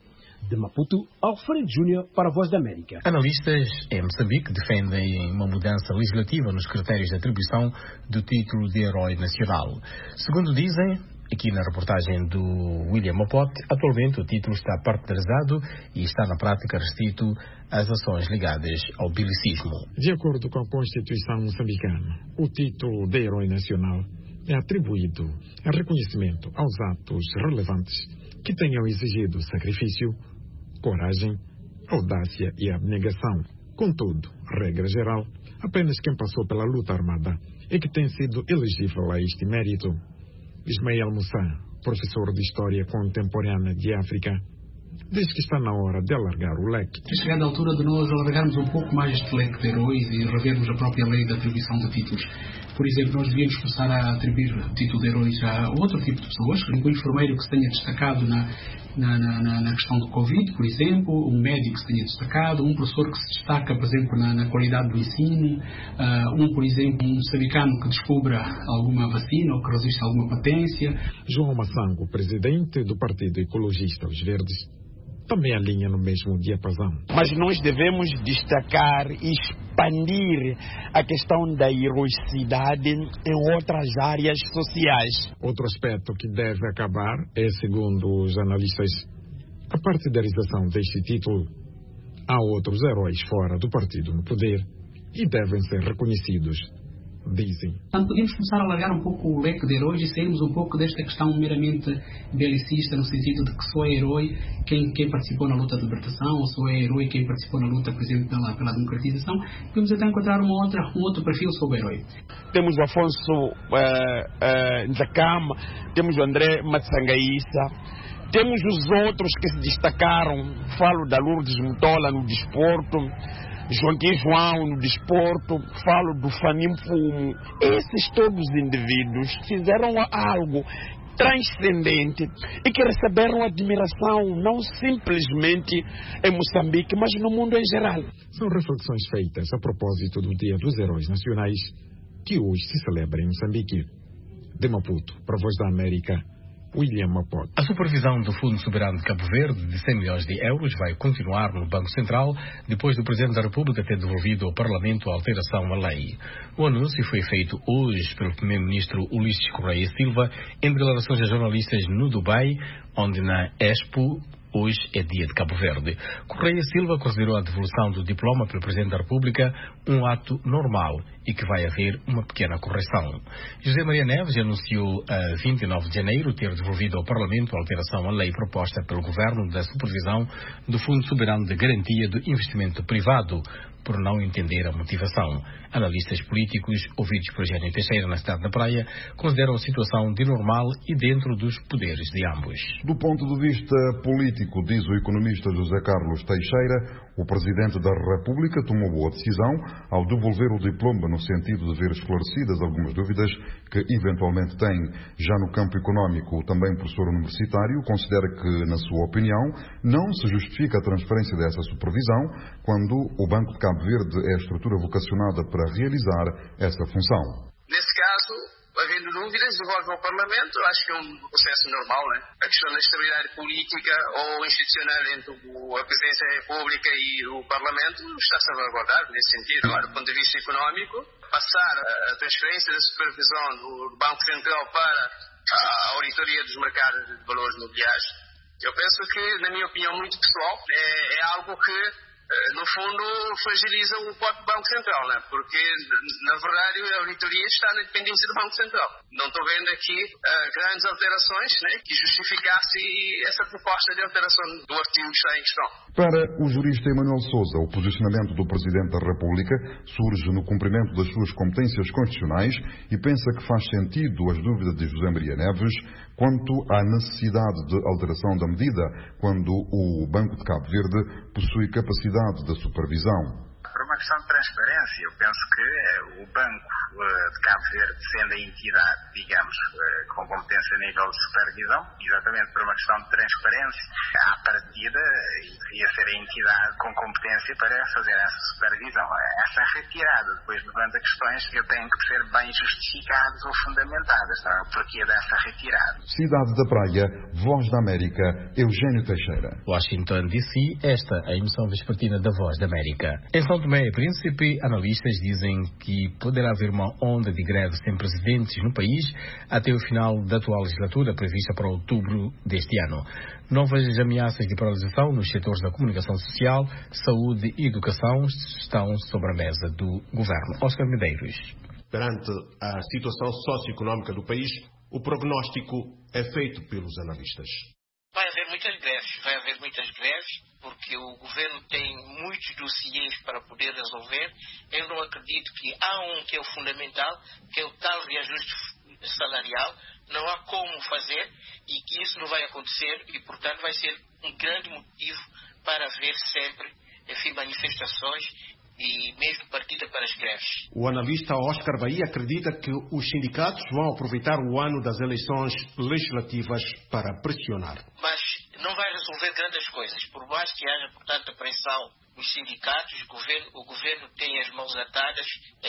De Maputo, Alfredo Júnior para a Voz da América. Analistas em Moçambique defendem uma mudança legislativa nos critérios de atribuição do título de Herói Nacional. Segundo dizem, aqui na reportagem do William Mapote, atualmente o título está partidarizado e está na prática restrito às ações ligadas ao bilicismo. De acordo com a Constituição moçambicana, o título de Herói Nacional é atribuído a reconhecimento aos atos relevantes que tenham exigido sacrifício, coragem, audácia e abnegação. Contudo, regra geral, apenas quem passou pela luta armada é que tem sido elegível a este mérito. Ismael Moussa, professor de História Contemporânea de África, diz que está na hora de alargar o leque. É chegada a altura de nós alargarmos um pouco mais este leque de heróis e revermos a própria lei de atribuição de títulos. Por exemplo, nós devíamos começar a atribuir o título de heróis a outro tipo de pessoas, um enfermeiro que se tenha destacado na, na, na, na questão do Covid, por exemplo, um médico que se tenha destacado, um professor que se destaca, por exemplo, na, na qualidade do ensino, uh, um, por exemplo, um moçambicano que descubra alguma vacina ou que resiste a alguma patência. João Massango, presidente do Partido Ecologista Os Verdes, também alinha no mesmo diapasão. Mas nós devemos destacar e expandir a questão da heroicidade em outras áreas sociais. Outro aspecto que deve acabar é, segundo os analistas, a partidarização deste título. Há outros heróis fora do partido no poder e devem ser reconhecidos, dizem. Portanto, podemos começar a alargar um pouco o leque de heróis e sairmos um pouco desta questão meramente belicista, no sentido de que só é herói quem, quem participou na luta de libertação, ou só é herói quem participou na luta, por exemplo, pela, pela democratização. Podemos até encontrar uma outra, um outro perfil sobre o herói. Temos o Afonso uh, uh, Nzakama, temos o André Matsangaíça, temos os outros que se destacaram. Falo da Lourdes Mutola no desporto, Joaquim João no desporto, falo do Fanim Fumo. Esses todos os indivíduos fizeram algo transcendente e que receberam admiração não simplesmente em Moçambique, mas no mundo em geral. São reflexões feitas a propósito do Dia dos Heróis Nacionais, que hoje se celebra em Moçambique. De Maputo, para a Voz da América, William Mapote. A supervisão do Fundo Soberano de Cabo Verde de cem milhões de euros vai continuar no Banco Central depois do Presidente da República ter devolvido ao Parlamento a alteração à lei. O anúncio foi feito hoje pelo Primeiro-Ministro Ulisses Correia Silva em declarações a jornalistas no Dubai, onde na Expo hoje é dia de Cabo Verde. Correia Silva considerou a devolução do diploma pelo Presidente da República um ato normal e que vai haver uma pequena correção. José Maria Neves anunciou a vinte e nove de janeiro ter devolvido ao Parlamento a alteração à lei proposta pelo Governo da supervisão do Fundo Soberano de Garantia do Investimento Privado, por não entender a motivação. Analistas políticos, ouvidos por Eugênio Teixeira na cidade da Praia, consideram a situação de normal e dentro dos poderes de ambos. Do ponto de vista político, diz o economista José Carlos Teixeira, o Presidente da República tomou boa decisão ao devolver o diploma no sentido de ver esclarecidas algumas dúvidas que eventualmente tem. Já no campo económico, também professor universitário considera que, na sua opinião, não se justifica a transferência dessa supervisão quando o Banco de Cabo Verde é a estrutura vocacionada para realizar essa função. Nesse caso, havendo dúvidas, devolve ao Parlamento. Acho que é um processo normal, né? A questão da estabilidade política ou institucional entre a Presidência da República e o Parlamento está salvaguardado nesse sentido. Agora, do ponto de vista económico, passar a transferência da supervisão do Banco Central para a auditoria dos mercados de valores mobiliários, eu penso que, na minha opinião muito pessoal, é, é algo que no fundo, fragiliza o próprio Banco Central, né? Porque, na verdade, a auditoria está na dependência do Banco Central. Não estou vendo aqui uh, grandes alterações, né, que justificasse essa proposta de alteração do artigo que está em questão. Para o jurista Emanuel Sousa, o posicionamento do Presidente da República surge no cumprimento das suas competências constitucionais e pensa que faz sentido as dúvidas de José Maria Neves quanto à necessidade de alteração da medida quando o Banco de Cabo Verde possui capacidade de supervisão. Por uma questão de transparência, eu penso que o Banco de Cabo Verde, sendo a entidade, digamos, com competência a nível de supervisão, exatamente por uma questão de transparência, à partida ia ser a entidade com competência para fazer essa supervisão. Essa retirada depois levanta questões que eu tenho que ser bem justificadas ou fundamentadas, não é? O porquê dessa retirada. Cidade da Praia, Voz da América, Eugênio Teixeira. Washington, D C, esta é a emissão vespertina da Voz da América. Em São Tomé e Príncipe, analistas dizem que poderá haver uma onda de greve sem precedentes no país até o final da atual legislatura, prevista para outubro deste ano. Novas ameaças de paralisação nos setores da comunicação social, saúde e educação estão sobre a mesa do governo. Oscar Medeiros. Perante a situação socioeconómica do país, o prognóstico é feito pelos analistas. Vai haver muitas greves, vai haver muitas greves, porque o governo tem muitos dossiês para poder resolver. Eu não acredito que há um que é o fundamental, que é o tal reajuste salarial. Não há como fazer e que isso não vai acontecer e, portanto, vai ser um grande motivo para haver sempre, enfim, manifestações e mesmo partida para as greves. O analista Oscar Bahia acredita que os sindicatos vão aproveitar o ano das eleições legislativas para pressionar. Mas não vai resolver grandes coisas, por mais que haja, portanto, a pressão dos sindicatos. O governo, o governo tem as mãos atadas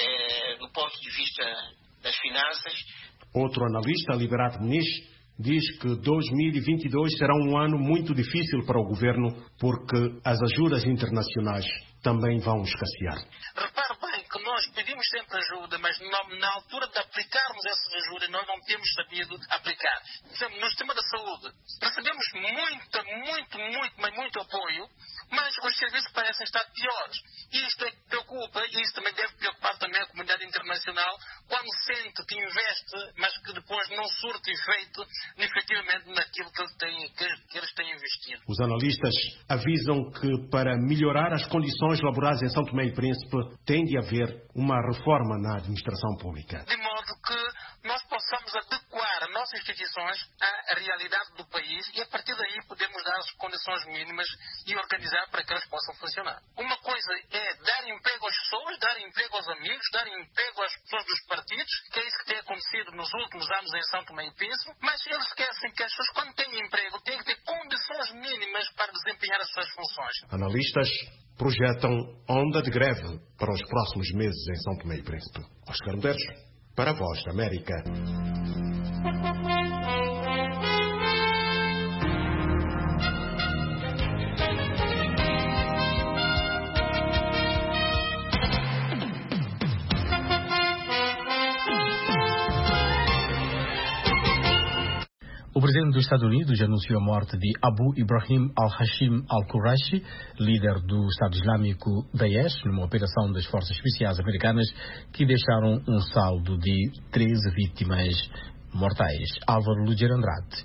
eh, do ponto de vista das finanças. Outro analista, Liberato Muniz, diz que dois mil e vinte e dois será um ano muito difícil para o governo porque as ajudas internacionais também vão escassear. Repare bem que nós pedimos sempre ajuda, mas na, na altura de aplicarmos essas ajudas nós não temos sabido aplicar. Por exemplo, no sistema da saúde recebemos muito, muito, muito, mas muito apoio, mas os serviços parecem estar piores. E isto é que preocupa, e isso também deve preocupar também a comunidade internacional, quando sente que investe, mas que depois não surte efeito efetivamente naquilo que, ele tem, que, que eles têm investido. Os analistas avisam que para melhorar as condições laborais em São Tomé e Príncipe tem de haver uma reforma na administração pública. De modo que nós possamos adequar as nossas instituições à realidade do país e a partir daí podemos dar as condições mínimas e organizar para que elas possam funcionar. Uma coisa é dar emprego às pessoas, dar emprego aos amigos, dar emprego às pessoas dos partidos, que é isso que tem acontecido nos últimos anos em São Tomé e Príncipe, mas eles esquecem que as pessoas, quando têm emprego, têm que ter condições mínimas para desempenhar as suas funções. Analistas projetam onda de greve para os próximos meses em São Tomé e Príncipe. Oscar Medeiros, para a Voz da América. O presidente dos Estados Unidos anunciou a morte de Abu Ibrahim al-Hashim al-Qurashi, líder do Estado Islâmico Daesh, numa operação das Forças Especiais Americanas que deixaram um saldo de treze vítimas mortais. Álvaro Luger Andrade.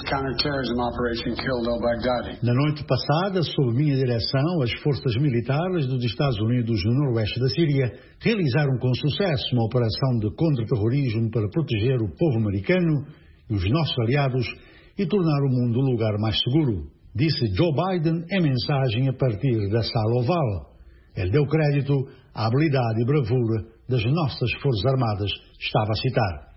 Na noite passada, sob minha direção, as forças militares dos Estados Unidos no noroeste da Síria realizaram com sucesso uma operação de contra-terrorismo para proteger o povo americano e os nossos aliados e tornar o mundo um lugar mais seguro, disse Joe Biden em mensagem a partir da Sala Oval. Ele deu crédito à habilidade e bravura das nossas Forças Armadas, estava a citar.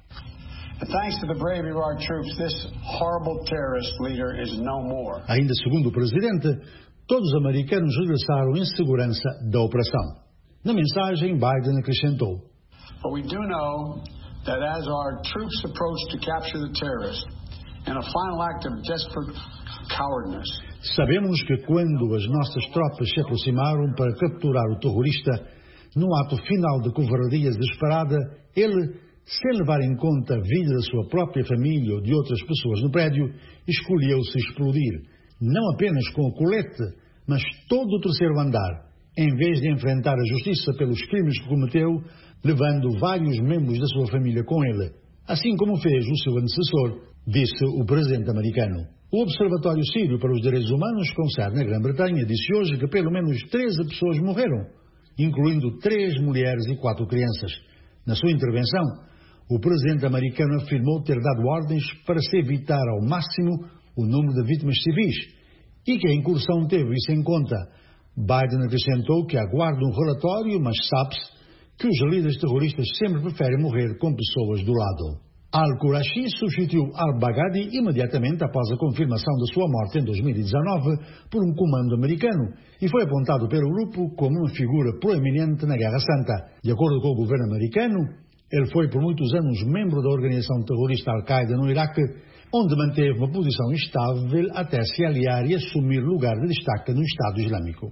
Ainda segundo o presidente, todos os americanos regressaram em segurança da operação. Na mensagem, Biden acrescentou: But we do know that as our troops approach to capture the terrorist, in a final act of desperate cowardness, sabemos que quando as nossas tropas se aproximaram para capturar o terrorista, num ato final de covardia desesperada, ele, sem levar em conta a vida da sua própria família ou de outras pessoas no prédio, escolheu-se explodir, não apenas com o colete, mas todo o terceiro andar, em vez de enfrentar a justiça pelos crimes que cometeu, levando vários membros da sua família com ele, assim como fez o seu antecessor, disse o presidente americano. O Observatório Sírio para os Direitos Humanos, com sede na Grã-Bretanha, disse hoje que pelo menos treze pessoas morreram, incluindo três mulheres e quatro crianças. Na sua intervenção, o presidente americano afirmou ter dado ordens para se evitar ao máximo o número de vítimas civis e que a incursão teve isso em conta. Biden acrescentou que aguarda um relatório, mas sabe-se que os líderes terroristas sempre preferem morrer com pessoas do lado. Al-Qurashi substituiu al-Baghdadi imediatamente após a confirmação de sua morte em dois mil e dezanove por um comando americano e foi apontado pelo grupo como uma figura proeminente na Guerra Santa. De acordo com o governo americano, ele foi por muitos anos membro da organização terrorista Al-Qaeda no Iraque, onde manteve uma posição estável até se aliar e assumir lugar de destaque no Estado Islâmico.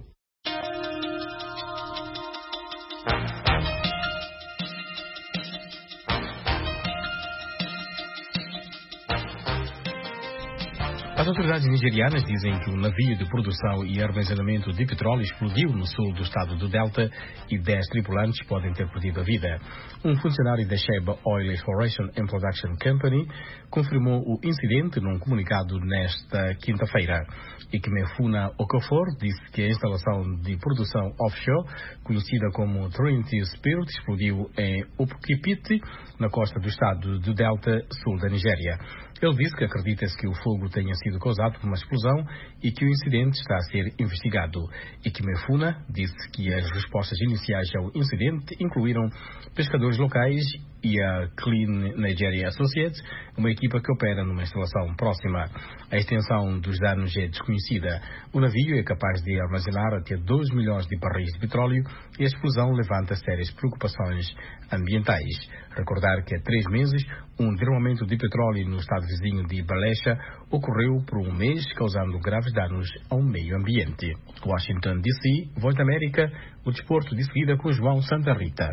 As autoridades nigerianas dizem que um navio de produção e armazenamento de petróleo explodiu no sul do estado do Delta e dez tripulantes podem ter perdido a vida. Um funcionário da Sheba Oil Exploration and Production Company confirmou o incidente num comunicado nesta quinta-feira. Ikemefuna Okafor disse que a instalação de produção offshore, conhecida como Trinity Spirit, explodiu em Upukipiti, na costa do estado do Delta, sul da Nigéria. Ele disse que acredita-se que o fogo tenha sido causado por uma explosão e que o incidente está a ser investigado. Ikemefuna disse que as respostas iniciais ao incidente incluíram pescadores locais e a Clean Nigeria Associates, uma equipa que opera numa instalação próxima. A extensão dos danos é desconhecida. O navio é capaz de armazenar até dois milhões de barris de petróleo e a explosão levanta sérias preocupações ambientais. Recordar que há três meses, um derramamento de petróleo no estado vizinho de Balecha ocorreu por um mês, causando graves danos ao meio ambiente. Washington, D C, Voz da América, o desporto de seguida com João Santa Rita.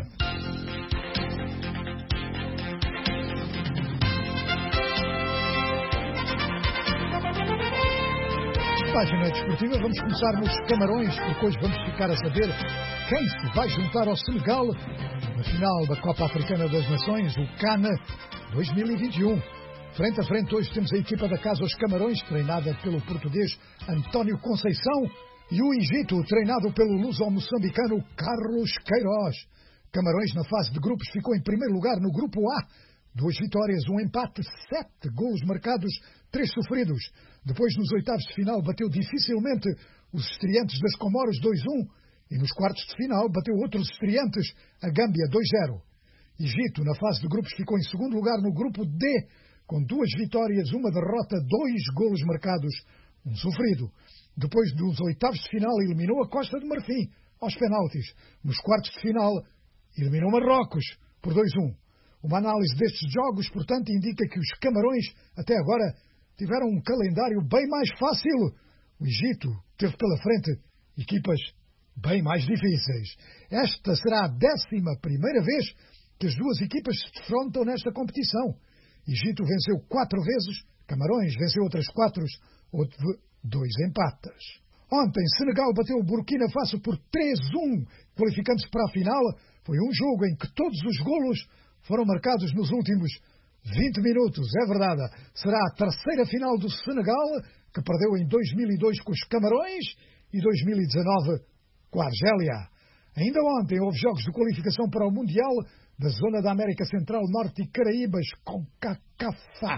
Página desportiva, vamos começar nos Camarões, porque hoje vamos ficar a saber quem se vai juntar ao Senegal na final da Copa Africana das Nações, o CAN dois mil e vinte e um. Frente a frente hoje temos a equipa da casa, os Camarões, treinada pelo português António Conceição, e o Egito, treinado pelo luso-moçambicano Carlos Queiroz. Camarões, na fase de grupos, ficou em primeiro lugar no grupo A. Duas vitórias, um empate, sete golos marcados, três sofridos. Depois, nos oitavos de final, bateu dificilmente os estreantes das Comoros dois a um e nos quartos de final bateu outros estreantes, a Gâmbia dois a zero. Egito, na fase de grupos, ficou em segundo lugar no grupo D, com duas vitórias, uma derrota, dois golos marcados, um sofrido. Depois dos oitavos de final, eliminou a Costa de Marfim aos penaltis. Nos quartos de final, eliminou Marrocos por dois a um. Uma análise destes jogos, portanto, indica que os Camarões, até agora, tiveram um calendário bem mais fácil. O Egito teve pela frente equipas bem mais difíceis. Esta será a décima primeira vez que as duas equipas se defrontam nesta competição. Egito venceu quatro vezes, Camarões venceu outras quatro, houve dois empates. Ontem, Senegal bateu o Burkina Faso por três a um, qualificando-se para a final. Foi um jogo em que todos os golos foram marcados nos últimos vinte minutos. É verdade, será a terceira final do Senegal, que perdeu em dois mil e dois com os Camarões e dois mil e dezanove com a Argélia. Ainda ontem houve jogos de qualificação para o Mundial da Zona da América Central, Norte e Caraíbas com CONCACAF.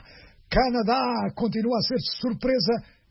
Canadá continua a ser surpresa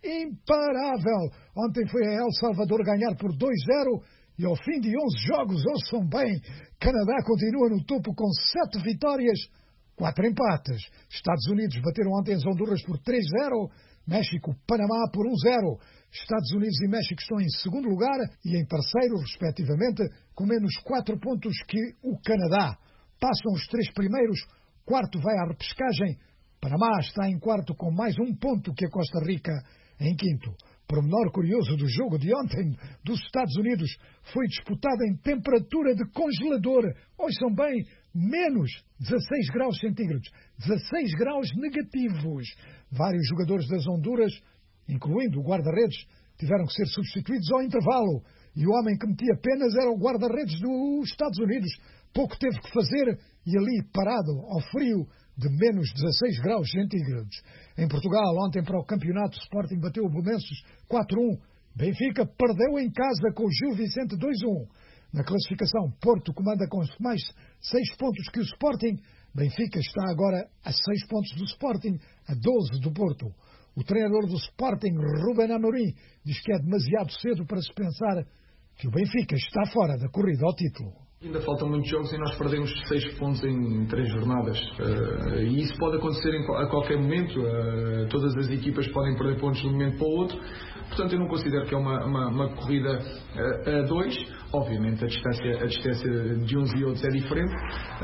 imparável. Ontem foi a El Salvador ganhar por dois a zero e ao fim de onze jogos, ouçam bem, Canadá continua no topo com sete vitórias, quatro empates. Estados Unidos bateram ontem as Honduras por três a zero, México, Panamá por um a zero. Estados Unidos e México estão em segundo lugar e em terceiro, respectivamente, com menos quatro pontos que o Canadá. Passam os três primeiros, quarto vai à repescagem. Panamá está em quarto com mais um ponto que a Costa Rica em quinto. Pormenor curioso do jogo de ontem dos Estados Unidos, foi disputado em temperatura de congelador. Ouçam bem, menos dezasseis graus centígrados, dezasseis graus negativos. Vários jogadores das Honduras, incluindo o guarda-redes, tiveram que ser substituídos ao intervalo. E o homem que metia penas era o guarda-redes dos Estados Unidos. Pouco teve que fazer e ali, parado ao frio de menos dezasseis graus centígrados. Em Portugal, ontem para o campeonato, o Sporting bateu o Belenenses quatro a um. Benfica perdeu em casa com o Gil Vicente dois a um. Na classificação, Porto comanda com mais seis pontos que o Sporting. Benfica está agora a seis pontos do Sporting, a doze do Porto. O treinador do Sporting, Ruben Amorim, diz que é demasiado cedo para se pensar que o Benfica está fora da corrida ao título. Ainda faltam muitos jogos e nós perdemos seis pontos em três jornadas. Uh, e isso pode acontecer em, a qualquer momento. Uh, todas as equipas podem perder pontos de um momento para o outro. Portanto, eu não considero que é uma, uma, uma corrida uh, a dois. Obviamente, a distância, a distância de uns e outros é diferente.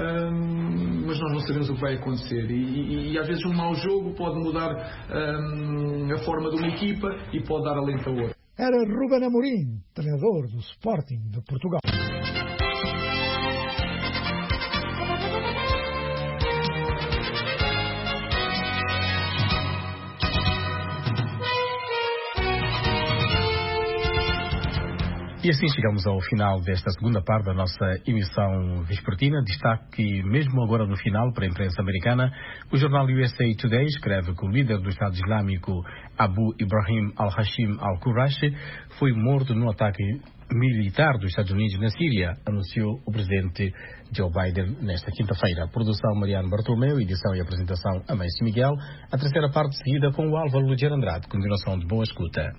Um, mas nós não sabemos o que vai acontecer. E, e, e às vezes um mau jogo pode mudar um, a forma de uma equipa e pode dar alento a outra. Era Ruben Amorim, treinador do Sporting de Portugal. E assim chegamos ao final desta segunda parte da nossa emissão vespertina. Destaque, mesmo agora no final, para a imprensa americana, o jornal U S A Today escreve que o líder do Estado Islâmico, Abu Ibrahim al-Hashim al-Qurashi, foi morto num ataque militar dos Estados Unidos na Síria, anunciou o presidente Joe Biden nesta quinta-feira. Produção Mariano Bartolomeu, edição e apresentação Amécio Miguel. A terceira parte seguida com o Álvaro Ludier Andrade. Continuação de boa escuta.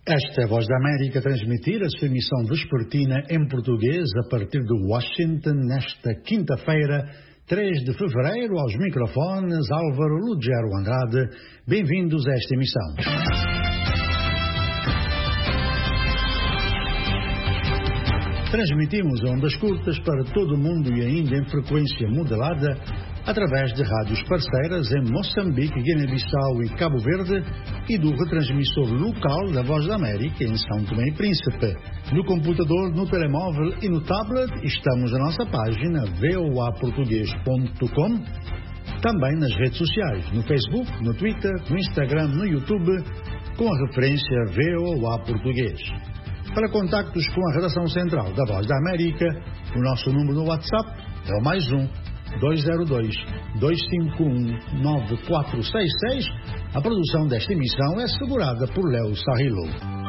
Esta é a Voz da América a transmitir a sua emissão vespertina em português a partir de Washington nesta quinta-feira, três de fevereiro, aos microfones Álvaro Lugero Andrade. Bem-vindos a esta emissão. Transmitimos ondas curtas para todo o mundo e ainda em frequência modulada através de rádios parceiras em Moçambique, Guiné-Bissau e Cabo Verde e do retransmissor local da Voz da América em São Tomé e Príncipe. No computador, no telemóvel e no tablet estamos na nossa página v o a português ponto com, também nas redes sociais, no Facebook, no Twitter, no Instagram, no YouTube, com a referência V O A Português. Para contactos com a redação central da Voz da América, o nosso número no WhatsApp é o mais um, dois zero dois, dois cinco um, nove quatro seis seis. A produção desta emissão é assegurada por Léo Sarrilo.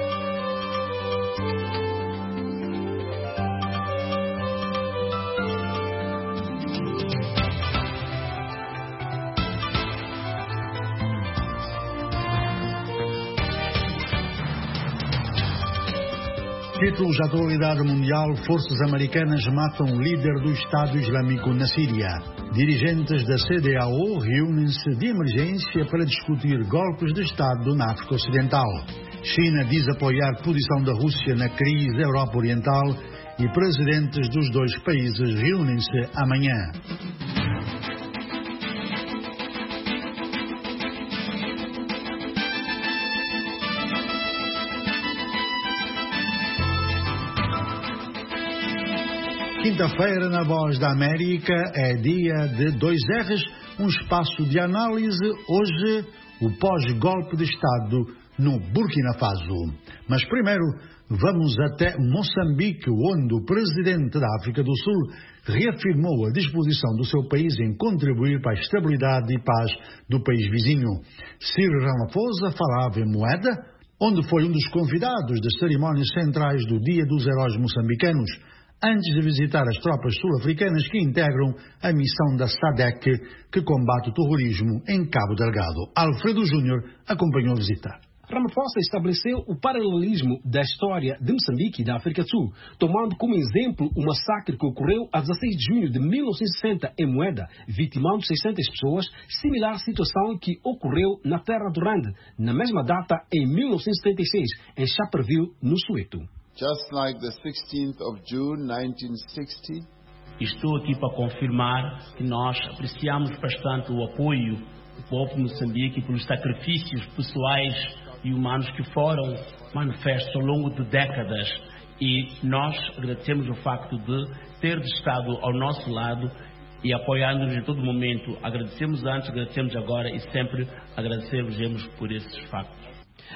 Títulos da atualidade mundial: forças americanas matam líder do Estado Islâmico na Síria. Dirigentes da C D A O reúnem-se de emergência para discutir golpes de Estado na África Ocidental. China diz apoiar posição da Rússia na crise da Europa Oriental e presidentes dos dois países reúnem-se amanhã. Quinta-feira, na Voz da América, é dia de dois R's, um espaço de análise. Hoje, o pós-golpe de Estado no Burkina Faso. Mas primeiro, vamos até Moçambique, onde o presidente da África do Sul reafirmou a disposição do seu país em contribuir para a estabilidade e paz do país vizinho. Cyril Ramaphosa falava em Moeda, onde foi um dos convidados das cerimónias centrais do Dia dos Heróis Moçambicanos, antes de visitar as tropas sul-africanas que integram a missão da SADC, que combate o terrorismo em Cabo Delgado. Alfredo Júnior acompanhou a visita. Ramaphosa estabeleceu o paralelismo da história de Moçambique e da África do Sul, tomando como exemplo o massacre que ocorreu a dezasseis de junho de mil novecentos e sessenta em Moeda, vitimando seiscentas pessoas, similar à situação que ocorreu na Terra do Rande, na mesma data em mil novecentos e setenta e seis, em Chaperville, no Soweto. Just like the sixteenth of June nineteen sixty. Estou aqui para confirmar que nós apreciamos bastante o apoio do povo de Moçambique pelos sacrifícios pessoais e humanos que foram manifestos ao longo de décadas, e nós agradecemos o facto de ter estado ao nosso lado e apoiando-nos em todo momento. Agradecemos antes, agradecemos agora e sempre agradeceremos por esses factos.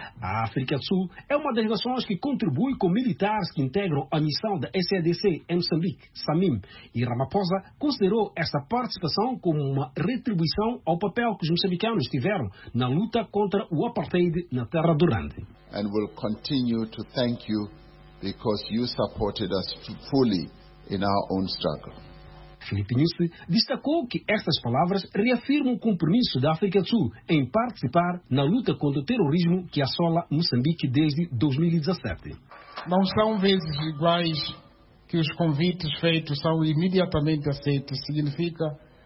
A África do Sul é uma das nações que contribui com militares que integram a missão da S A D C em Moçambique, SAMIM, e Ramaphosa considerou esta participação como uma retribuição ao papel que os moçambicanos tiveram na luta contra o apartheid na Terra do Rande. And will continue to thank you because you supported us fully in our own struggle. Filipe Nyusi destacou que estas palavras reafirmam o compromisso da África do Sul em participar na luta contra o terrorismo que assola Moçambique desde dois mil e dezassete. Não são vezes iguais que os convites feitos são imediatamente aceitos. Significa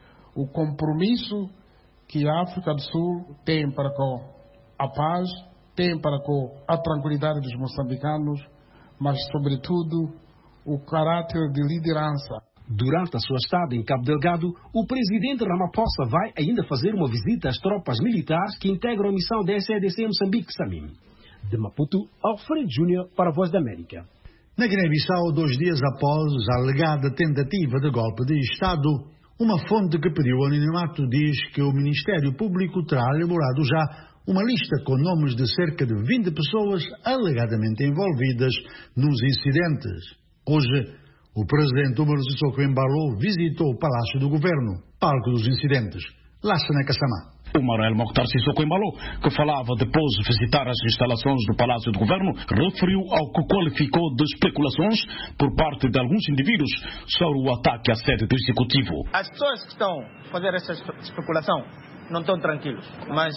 o compromisso que a África do Sul tem para com a paz, tem para com a tranquilidade dos moçambicanos, mas, sobretudo, o caráter de liderança. Durante a sua estada em Cabo Delgado, o presidente Ramaphosa vai ainda fazer uma visita às tropas militares que integram a missão da S A D C em Moçambique, SAMIM. De Maputo, Alfredo Júnior para a Voz da América. Na Guiné-Bissau, dois dias após a alegada tentativa de golpe de Estado, uma fonte que pediu anonimato diz que o Ministério Público terá elaborado já uma lista com nomes de cerca de vinte pessoas alegadamente envolvidas nos incidentes. Hoje, o presidente Umaru Sissoko Embalo visitou o Palácio do Governo, palco dos incidentes. Lassana Kassamá. O Manuel Mokhtar Sissoko Embalo, que falava depois de visitar as instalações do Palácio do Governo, referiu ao que qualificou de especulações por parte de alguns indivíduos sobre o ataque à sede do Executivo. As pessoas que estão a fazer essa especulação não estão tranquilos, mas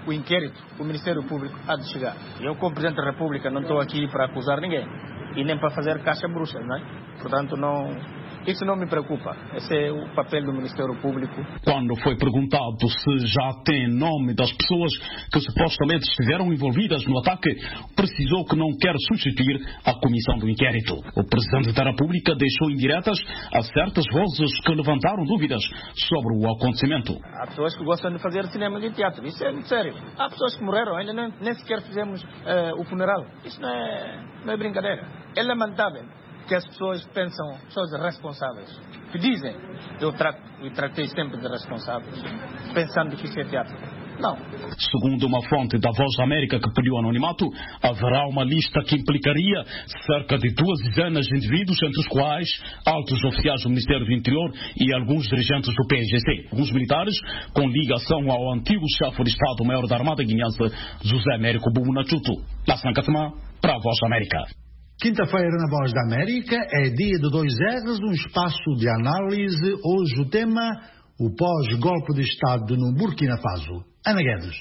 o inquérito, o Ministério Público há de chegar. Eu, como Presidente da República, não estou aqui para acusar ninguém e nem para fazer caixa bruxa, não é? Portanto, não... Isso não me preocupa. Esse é o papel do Ministério Público. Quando foi perguntado se já tem nome das pessoas que supostamente estiveram envolvidas no ataque, precisou que não quer substituir a comissão do inquérito. O Presidente da República deixou indiretas a certas vozes que levantaram dúvidas sobre o acontecimento. Há pessoas que gostam de fazer cinema de teatro. Isso é muito sério. Há pessoas que morreram, ainda nem, nem sequer fizemos uh, o funeral. Isso não é, não é brincadeira. É lamentável que as pessoas pensam, pessoas responsáveis, que dizem, eu trato e tratei sempre de responsáveis, pensando que isso é teatro. Não. Segundo uma fonte da Voz da América que pediu anonimato, haverá uma lista que implicaria cerca de duas dezenas de indivíduos, entre os quais altos oficiais do Ministério do Interior e alguns dirigentes do P G C. Alguns militares com ligação ao antigo chefe de Estado-Maior da Armada guinense, José Américo Bubunachuto. Lassan Katama, para a Voz da América. Quinta-feira na Voz da América é dia de dois R's, um espaço de análise. Hoje o tema, o pós-golpe de Estado no Burkina Faso. Ana Guedes.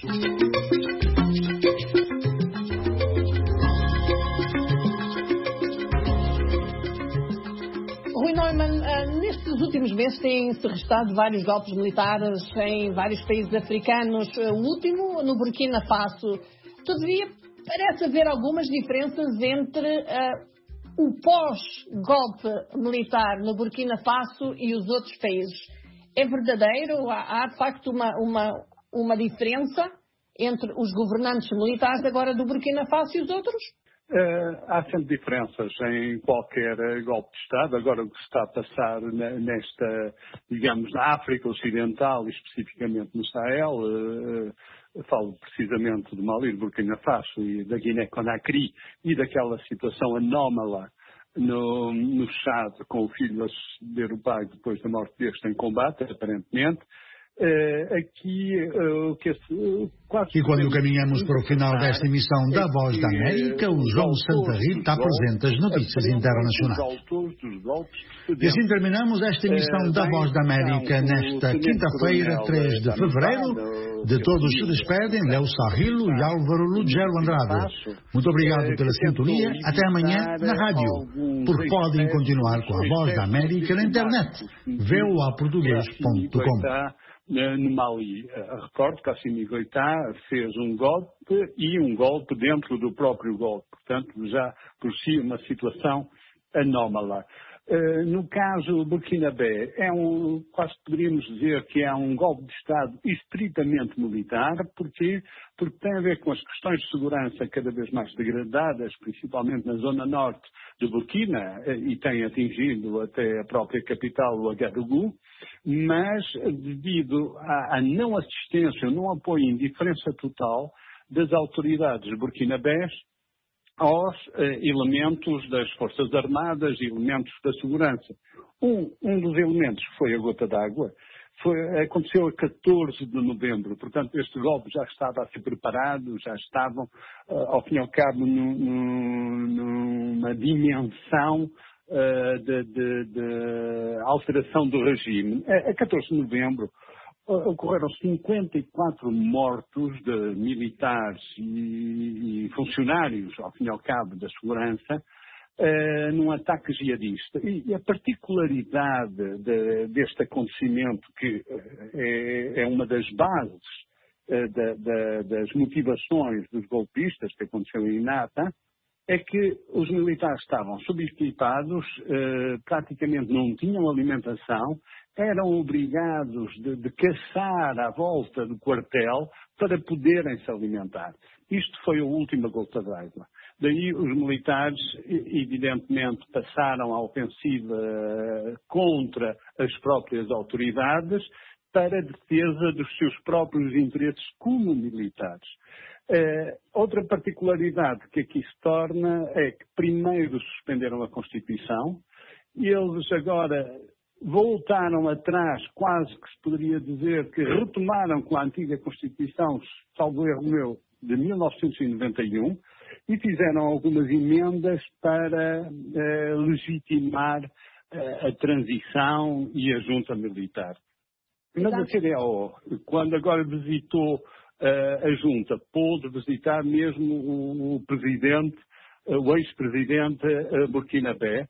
Rui Neumann, nestes últimos meses têm-se registrado vários golpes militares em vários países africanos, o último no Burkina Faso. Todavia, parece haver algumas diferenças entre uh, o pós-golpe militar no Burkina Faso e os outros países. É verdadeiro? Há, há de facto uma, uma, uma diferença entre os governantes militares agora do Burkina Faso e os outros? Uh, há sempre diferenças em qualquer uh, golpe de Estado. Agora o que se está a passar na, nesta, digamos, na África Ocidental, especificamente no Sahel, uh, uh, falo precisamente do Mali, do Burkina Faso e da Guiné-Conakry e daquela situação anómala no, no Chad com o filho a suceder o pai depois da morte deste em combate, aparentemente. Uh, aqui, uh, que esse, uh, quase e quando caminhamos para o final desta emissão da Voz da América, o João Santa Rita apresenta as notícias internacionais. E assim terminamos esta emissão da Voz da América nesta quinta-feira, três de fevereiro. De todos se despedem Léo Sarrilo e Álvaro Lugero Andrade. Muito obrigado pela sintonia. Até amanhã na rádio, porque podem continuar com a Voz da América na internet. v o a português ponto com. No Mali, recordo que Assimi Goïta fez um golpe e um golpe dentro do próprio golpe. Portanto, já por si uma situação anómala. Uh, no caso Burkina-Bé, é um, quase poderíamos dizer que é um golpe de Estado estritamente militar, porque, porque tem a ver com as questões de segurança cada vez mais degradadas, principalmente na zona norte de Burkina, e tem atingido até a própria capital, o Ouagadougou, mas devido à, à não assistência, não apoio e indiferença total das autoridades burkinabés aos eh, elementos das Forças Armadas e elementos da segurança. Um, um dos elementos foi a gota d'água, foi, aconteceu a catorze de novembro, portanto este golpe já estava a ser preparado, já estavam, uh, ao fim e ao cabo, num, num, numa dimensão uh, de, de, de alteração do regime. A, a catorze de novembro ocorreram cinquenta e quatro mortos de militares e, e funcionários, ao fim e ao cabo, da segurança, uh, num ataque jihadista. E, e a particularidade de, deste acontecimento, que uh, é, é uma das bases uh, da, da, das motivações dos golpistas, que aconteceu em Inata, é que os militares estavam subequipados, uh, praticamente não tinham alimentação, eram obrigados de, de caçar à volta do quartel para poderem se alimentar. Isto foi a última gota d'água. Daí os militares, evidentemente, passaram a ofensiva contra as próprias autoridades para a defesa dos seus próprios interesses como militares. Uh, outra particularidade que aqui se torna é que primeiro suspenderam a Constituição e eles agora voltaram atrás, quase que se poderia dizer que retomaram com a antiga Constituição, salvo erro meu, de mil novecentos e noventa e um, e fizeram algumas emendas para uh, legitimar uh, a transição e a junta militar. Mas a C D A O, quando agora visitou a junta pôde visitar mesmo o, o presidente, o ex-presidente burkinabé.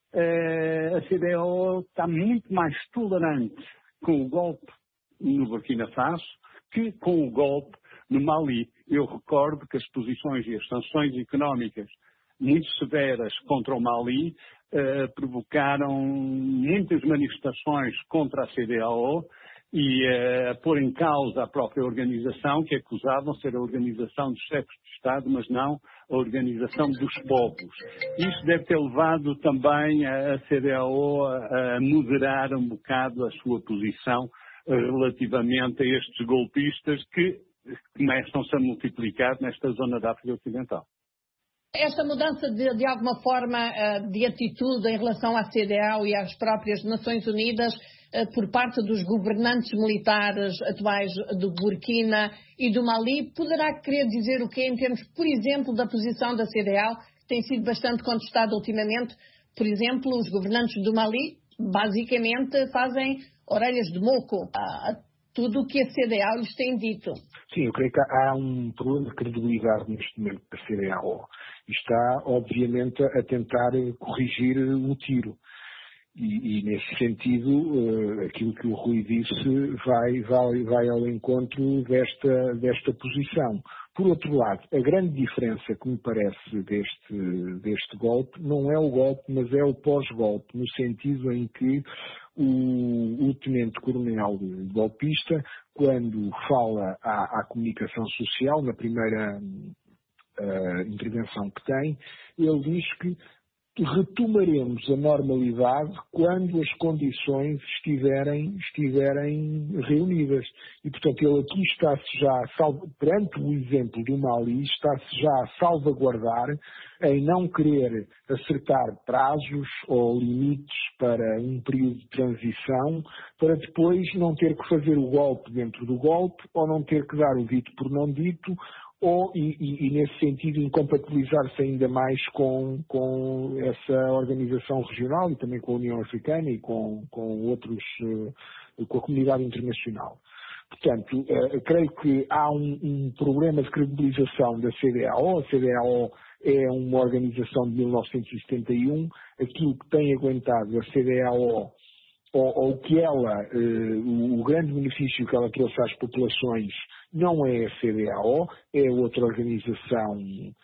A C D A O está muito mais tolerante com o golpe no Burkina Faso que com o golpe no Mali. Eu recordo que as posições e as sanções económicas muito severas contra o Mali eh, provocaram muitas manifestações contra a C D A O e eh, pôr em causa a própria organização, que acusavam ser a organização dos chefes de Estado, mas não a organização dos povos. Isso deve ter levado também a C D A O a moderar um bocado a sua posição relativamente a estes golpistas que começam-se a multiplicar nesta zona da África Ocidental. Esta mudança de, de alguma forma de atitude em relação à C D A O e às próprias Nações Unidas por parte dos governantes militares atuais do Burkina e do Mali poderá querer dizer o quê em termos, por exemplo, da posição da C D A O, que tem sido bastante contestada ultimamente? Por exemplo, os governantes do Mali basicamente fazem orelhas de moco a, a tudo o que a C D A O lhes tem dito. Sim, eu creio que há um problema de credibilidade neste momento da C D A O. Está, obviamente, a tentar corrigir o tiro. E, e nesse sentido, uh, aquilo que o Rui disse vai, vai, vai ao encontro desta, desta posição. Por outro lado, a grande diferença que me parece deste, deste golpe não é o golpe, mas é o pós-golpe, no sentido em que o, o tenente-coronel golpista, quando fala à, à comunicação social, na primeira uh, intervenção que tem, ele diz que retomaremos a normalidade quando as condições estiverem, estiverem reunidas. E, portanto, ele aqui está-se já, perante o exemplo do Mali, está-se já a salvaguardar em não querer acertar prazos ou limites para um período de transição, para depois não ter que fazer o golpe dentro do golpe, ou não ter que dar o dito por não dito, ou, e, e, e nesse sentido, incompatibilizar-se ainda mais com, com essa organização regional e também com a União Africana e com, com outros, com a comunidade internacional. Portanto, uh, creio que há um, um problema de credibilização da C D A O. A C D A O é uma organização de mil novecentos e setenta e um. Aquilo que tem aguentado a C D A O, ou, ou que ela, uh, o, o grande benefício que ela trouxe às populações, não é a C D A O, é outra organização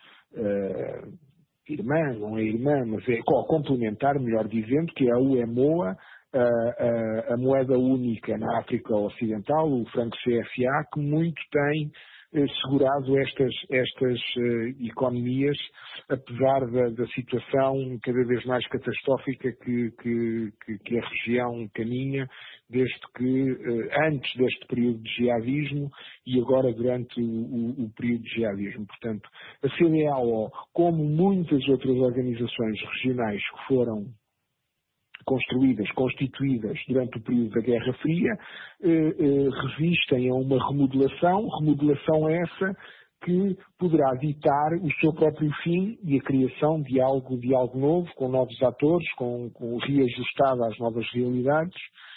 uh, irmã, não é irmã, mas é complementar, melhor dizendo, que é a U E M O A, a, a, a moeda única na África Ocidental, o franco C F A, que muito tem eh, segurado estas, estas eh, economias, apesar da, da situação cada vez mais catastrófica que, que, que, que a região caminha, desde que, eh, antes deste período de jihadismo e agora durante o, o, o período de jihadismo. Portanto, a C D A O, como muitas outras organizações regionais que foram construídas, constituídas durante o período da Guerra Fria, eh, eh, resistem a uma remodelação, remodelação essa que poderá ditar o seu próprio fim e a criação de algo, de algo novo, com novos atores, com, com reajustado às novas realidades,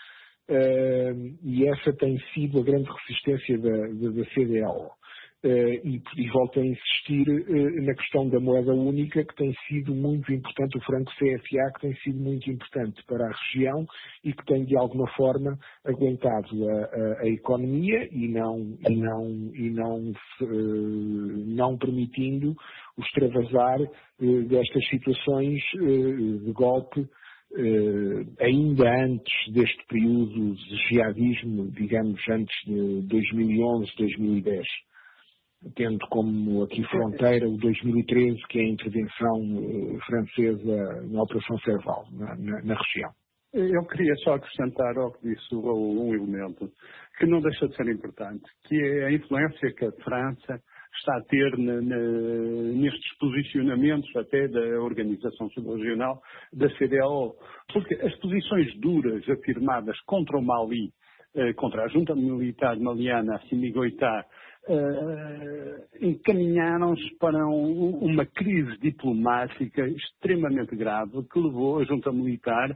eh, e essa tem sido a grande resistência da, da, da C D A O. Uh, e, e volto a insistir uh, na questão da moeda única, que tem sido muito importante, o franco C F A, que tem sido muito importante para a região e que tem, de alguma forma, aguentado a, a, a economia e não, e não, e não, uh, não permitindo o extravasar uh, destas situações uh, de golpe, uh, ainda antes deste período de jihadismo, digamos, antes de dois mil e onze, dois mil e dez. Tendo como aqui fronteira o dois mil e treze, que é a intervenção uh, francesa na Operação Serval, na, na, na região. Eu queria só acrescentar ao que disse um elemento que não deixa de ser importante, que é a influência que a França está a ter na, na, nestes posicionamentos até da Organização Subregional da C D A O. Porque as posições duras afirmadas contra o Mali, eh, contra a junta militar maliana, Assimi Goïta, Uh, encaminharam-se para um, uma crise diplomática extremamente grave que levou a junta militar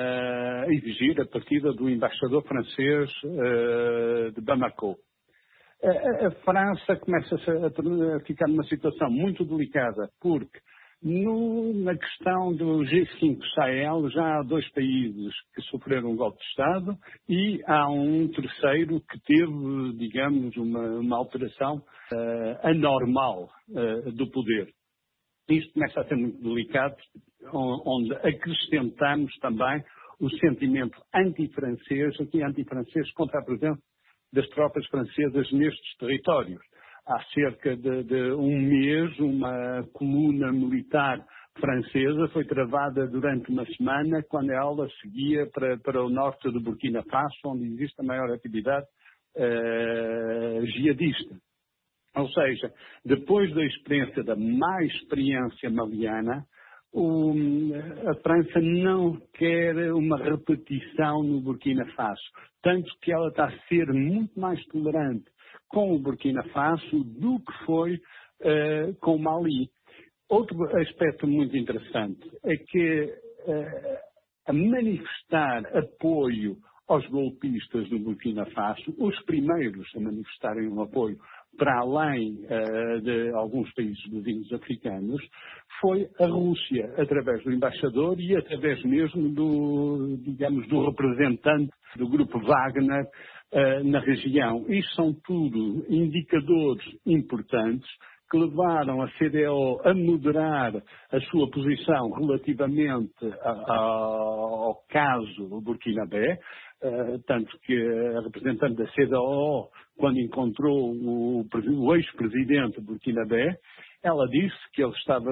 uh, a exigir a partida do embaixador francês uh, de Bamako. A, a França começa a, a ficar numa situação muito delicada, porque no, na questão do G cinco Sahel já há dois países que sofreram um golpe de Estado e há um terceiro que teve, digamos, uma, uma alteração uh, anormal uh, do poder. Isto começa a ser muito delicado, onde acrescentamos também o sentimento anti-francês, aqui anti-francês contra a presença das tropas francesas nestes territórios. Há cerca de, de um mês, uma coluna militar francesa foi travada durante uma semana quando ela seguia para, para o norte do Burkina Faso, onde existe a maior atividade uh, jihadista. Ou seja, depois da experiência, da má experiência maliana, o, a França não quer uma repetição no Burkina Faso, tanto que ela está a ser muito mais tolerante com o Burkina Faso do que foi uh, com o Mali. Outro aspecto muito interessante é que uh, a manifestar apoio aos golpistas do Burkina Faso, os primeiros a manifestarem um apoio para além uh, de alguns países vizinhos africanos, foi a Rússia, através do embaixador e através mesmo do, digamos, do representante do grupo Wagner uh, na região. Isto são tudo indicadores importantes que levaram a C D A O a moderar a sua posição relativamente a, a, ao caso Burkinabé, uh, tanto que a representante da C D A O, quando encontrou o, o ex-presidente Burkinabé, ela disse que ele estava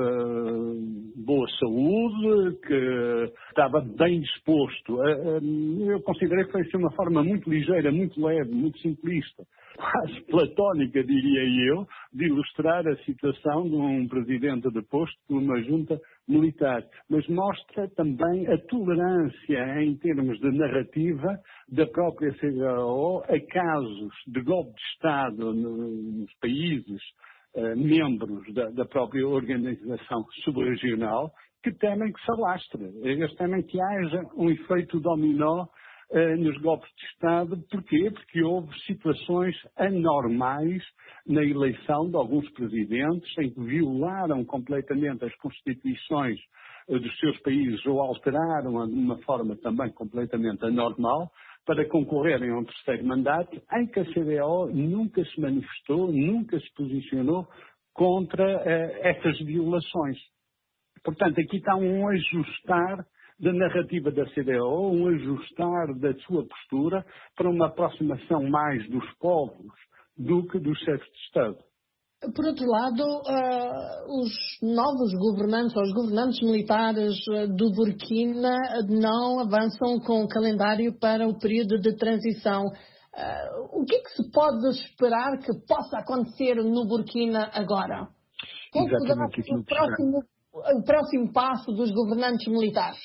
em boa saúde, que estava bem disposto. Eu considerei que foi assim uma forma muito ligeira, muito leve, muito simplista, quase platónica, diria eu, de ilustrar a situação de um presidente deposto por uma junta militar. Mas mostra também a tolerância em termos de narrativa da própria C D A O a casos de golpe de Estado nos países Uh, membros da, da própria organização subregional que temem que se alastre. Eles temem que haja um efeito dominó uh, nos golpes de Estado. Porquê? Porque houve situações anormais na eleição de alguns presidentes em que violaram completamente as constituições uh, dos seus países ou alteraram-a de uma forma também completamente anormal para concorrerem a um terceiro mandato, em que a C D A O nunca se manifestou, nunca se posicionou contra uh, essas violações. Portanto, aqui está um ajustar da narrativa da C D A O, um ajustar da sua postura para uma aproximação mais dos povos do que dos chefes de Estado. Por outro lado, uh, os novos governantes, ou os governantes militares uh, do Burkina não avançam com o calendário para o período de transição. Uh, o que é que se pode esperar que possa acontecer no Burkina agora? Qual poderá ser o próximo, o próximo passo dos governantes militares?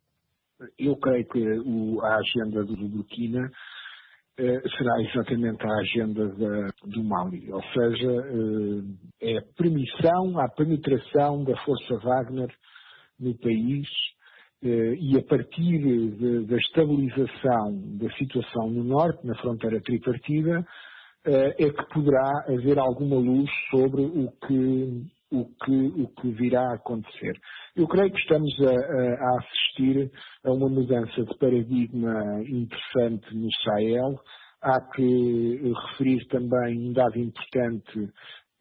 Eu creio que o, a agenda do Burkina será exatamente a agenda da, do Mali, ou seja, é a permissão, a penetração da força Wagner no país e a partir de, da estabilização da situação no norte, na fronteira tripartida, é que poderá haver alguma luz sobre o que, o que, o que virá a acontecer. Eu creio que estamos a, a assistir a uma mudança de paradigma interessante no Sahel. Há que referir também um dado importante,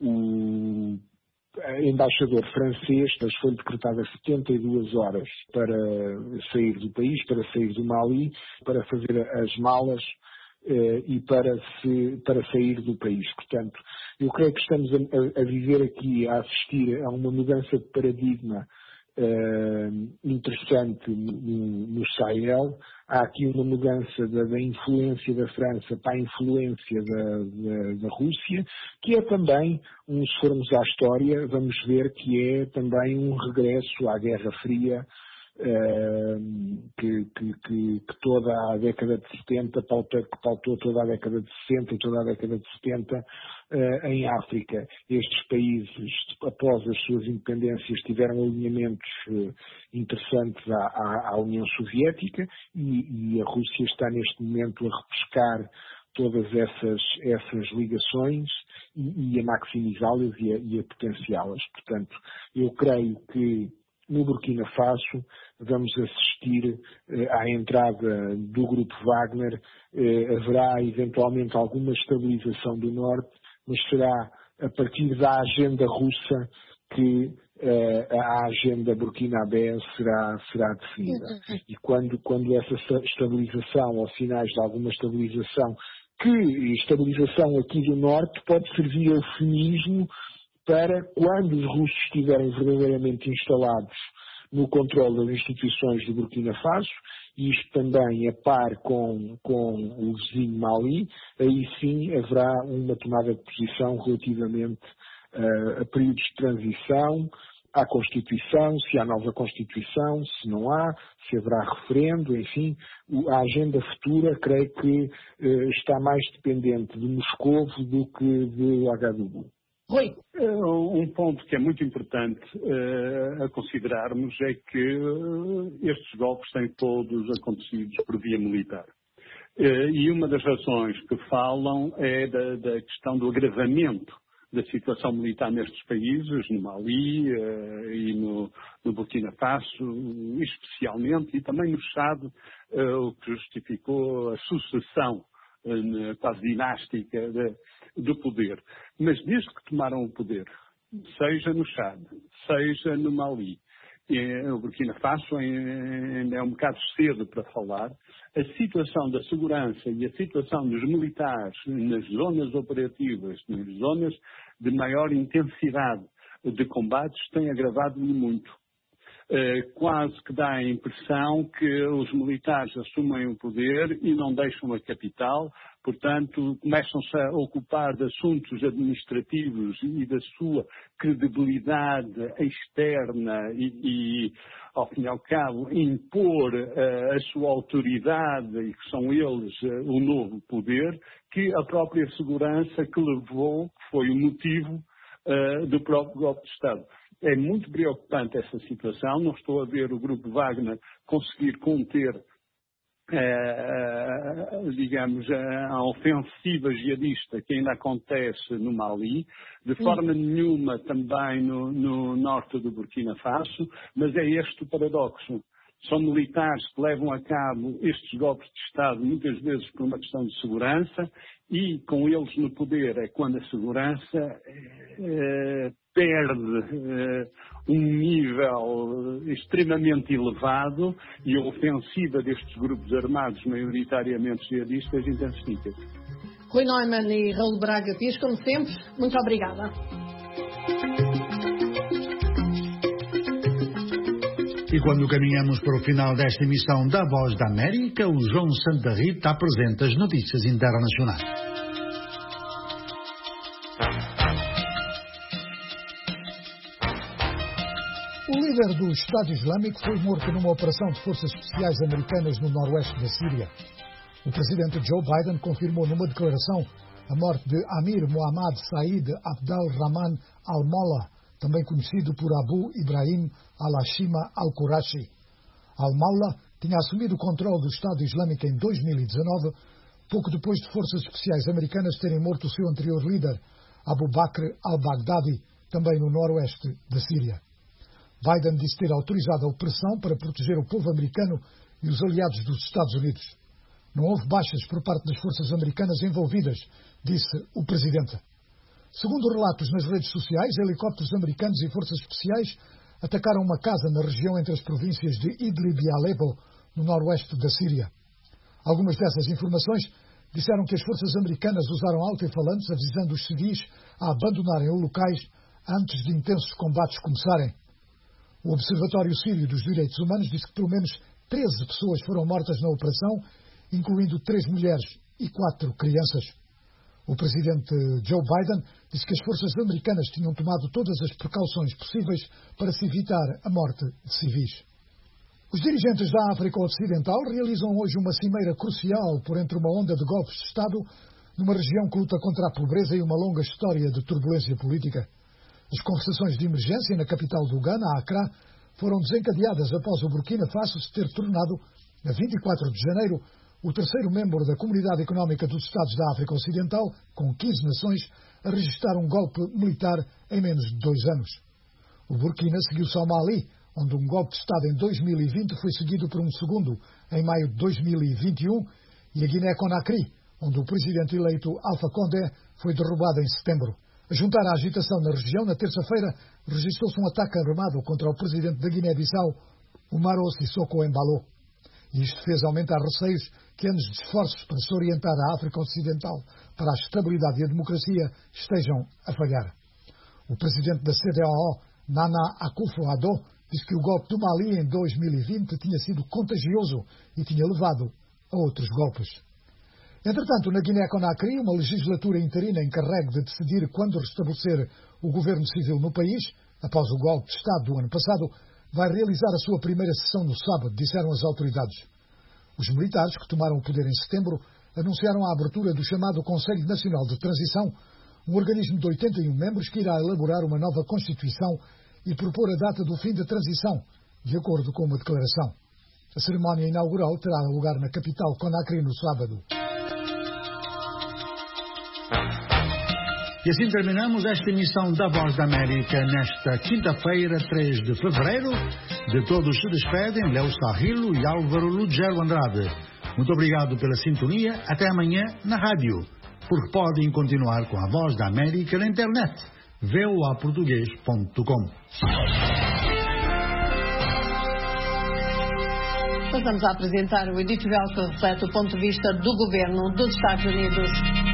o embaixador francês foi decretado a setenta e duas horas para sair do país, para sair do Mali, para fazer as malas eh, e para, se, para sair do país. Portanto, eu creio que estamos a, a viver aqui, a assistir a uma mudança de paradigma eh, interessante no, no Sahel. Há aqui uma mudança da, da influência da França para a influência da, da, da Rússia, que é também, um, se formos à história, vamos ver que é também um regresso à Guerra Fria, eh, que, que, que, que toda a década de setenta, pautou, que pautou toda a década de sessenta e toda a década de setenta eh, em África. Estes países, após as suas independências, tiveram alinhamentos eh, interessantes à, à, à União Soviética e, e a Rússia está neste momento a repescar todas essas, essas ligações e, e a maximizá-las e a, e a potenciá-las. Portanto, eu creio que no Burkina Faso vamos assistir eh, à entrada do grupo Wagner, eh, haverá eventualmente alguma estabilização do norte, mas será a partir da agenda russa que eh, a agenda burkinabé será, será definida. E quando, quando essa estabilização, ou sinais de alguma estabilização, que estabilização aqui do norte pode servir eufemismo para quando os russos estiverem verdadeiramente instalados no controle das instituições do Burkina Faso, e isto também a par com, com o vizinho Mali, aí sim haverá uma tomada de posição relativamente uh, a períodos de transição, à Constituição, se há nova Constituição, se não há, se haverá referendo, enfim, a agenda futura creio que uh, está mais dependente de Moscovo do que de Ouagadougou. Rui. Um ponto que é muito importante uh, a considerarmos é que uh, estes golpes têm todos acontecido por via militar. Uh, e uma das razões que falam é da, da questão do agravamento da situação militar nestes países, no Mali uh, e no, no Burkina Faso, especialmente, e também no Chad, uh, o que justificou a sucessão uh, quase dinástica de, do poder. Mas desde que tomaram o poder, seja no Chad, seja no Mali, no Burkina Faso ainda é um bocado cedo para falar, a situação da segurança e a situação dos militares nas zonas operativas, nas zonas de maior intensidade de combates, tem agravado muito. Uh, quase que dá a impressão que os militares assumem o poder e não deixam a capital, portanto começam-se a ocupar de assuntos administrativos e da sua credibilidade externa e, e ao fim e ao cabo, impor uh, a sua autoridade, e que são eles uh, o novo poder, que a própria segurança que levou, que foi o motivo uh, do próprio golpe de Estado. É muito preocupante essa situação. Não estou a ver o grupo Wagner conseguir conter, eh, digamos, a, a ofensiva jihadista que ainda acontece no Mali, de forma nenhuma também no, no norte do Burkina Faso, mas é este o paradoxo. São militares que levam a cabo estes golpes de Estado muitas vezes por uma questão de segurança, e com eles no poder é quando a segurança eh, perde eh, um nível extremamente elevado e a ofensiva destes grupos armados, maioritariamente jihadistas, intensifica-se. Rui Neumann e Raul Braga Pires, como sempre, muito obrigada. E quando caminhamos para o final desta emissão da Voz da América, o João Santa Rita apresenta as notícias internacionais. O líder do Estado Islâmico foi morto numa operação de forças especiais americanas no noroeste da Síria. O presidente Joe Biden confirmou numa declaração a morte de Amir Mohammad Said Abdel-Rahman al-Molla, também conhecido por Abu Ibrahim al-Hashima al-Qurashi. Al-Molla tinha assumido o controle do Estado Islâmico em dois mil e dezanove, pouco depois de forças especiais americanas terem morto o seu anterior líder, Abu Bakr al-Baghdadi, também no noroeste da Síria. Biden disse ter autorizado a operação para proteger o povo americano e os aliados dos Estados Unidos. Não houve baixas por parte das forças americanas envolvidas, disse o presidente. Segundo relatos nas redes sociais, helicópteros americanos e forças especiais atacaram uma casa na região entre as províncias de Idlib e Alepo, no noroeste da Síria. Algumas dessas informações disseram que as forças americanas usaram alto-falantes avisando os civis a abandonarem os locais antes de intensos combates começarem. O Observatório Sírio dos Direitos Humanos disse que pelo menos treze pessoas foram mortas na operação, incluindo três mulheres e quatro crianças. O presidente Joe Biden disse que as forças americanas tinham tomado todas as precauções possíveis para se evitar a morte de civis. Os dirigentes da África Ocidental realizam hoje uma cimeira crucial por entre uma onda de golpes de Estado numa região que luta contra a pobreza e uma longa história de turbulência política. As conversações de emergência na capital do Ghana, Accra, foram desencadeadas após o Burkina Faso se ter tornado, a vinte e quatro de janeiro, o terceiro membro da Comunidade Económica dos Estados da África Ocidental, com quinze nações, a registrar um golpe militar em menos de dois anos. O Burkina seguiu-se ao Mali, onde um golpe de Estado em dois mil e vinte foi seguido por um segundo em maio de dois mil e vinte e um, e a Guiné-Conakry, onde o presidente eleito Alpha Condé foi derrubado em setembro. A juntar à agitação na região, na terça-feira, registrou-se um ataque armado contra o presidente da Guiné-Bissau, Umaro Sissoko Embalo. E isto fez aumentar receios que anos de esforços para se orientar a África Ocidental para a estabilidade e a democracia estejam a falhar. O presidente da C D A O, Nana Akufo-Addo, diz que o golpe do Mali em dois mil e vinte tinha sido contagioso e tinha levado a outros golpes. Entretanto, na Guiné-Conakry, uma legislatura interina encarregue de decidir quando restabelecer o governo civil no país, após o golpe de Estado do ano passado, vai realizar a sua primeira sessão no sábado, disseram as autoridades. Os militares, que tomaram o poder em setembro, anunciaram a abertura do chamado Conselho Nacional de Transição, um organismo de oitenta e um membros que irá elaborar uma nova Constituição e propor a data do fim da transição, de acordo com uma declaração. A cerimónia inaugural terá lugar na capital Conakry no sábado. E assim terminamos esta emissão da Voz da América nesta quinta-feira, três de fevereiro. De todos se despedem Léo Sarrilo e Álvaro Lugero Andrade. Muito obrigado pela sintonia. Até amanhã na rádio, porque podem continuar com a Voz da América na internet. v o a português ponto com. Passamos a apresentar o editorial que reflete o ponto de vista do governo dos Estados Unidos.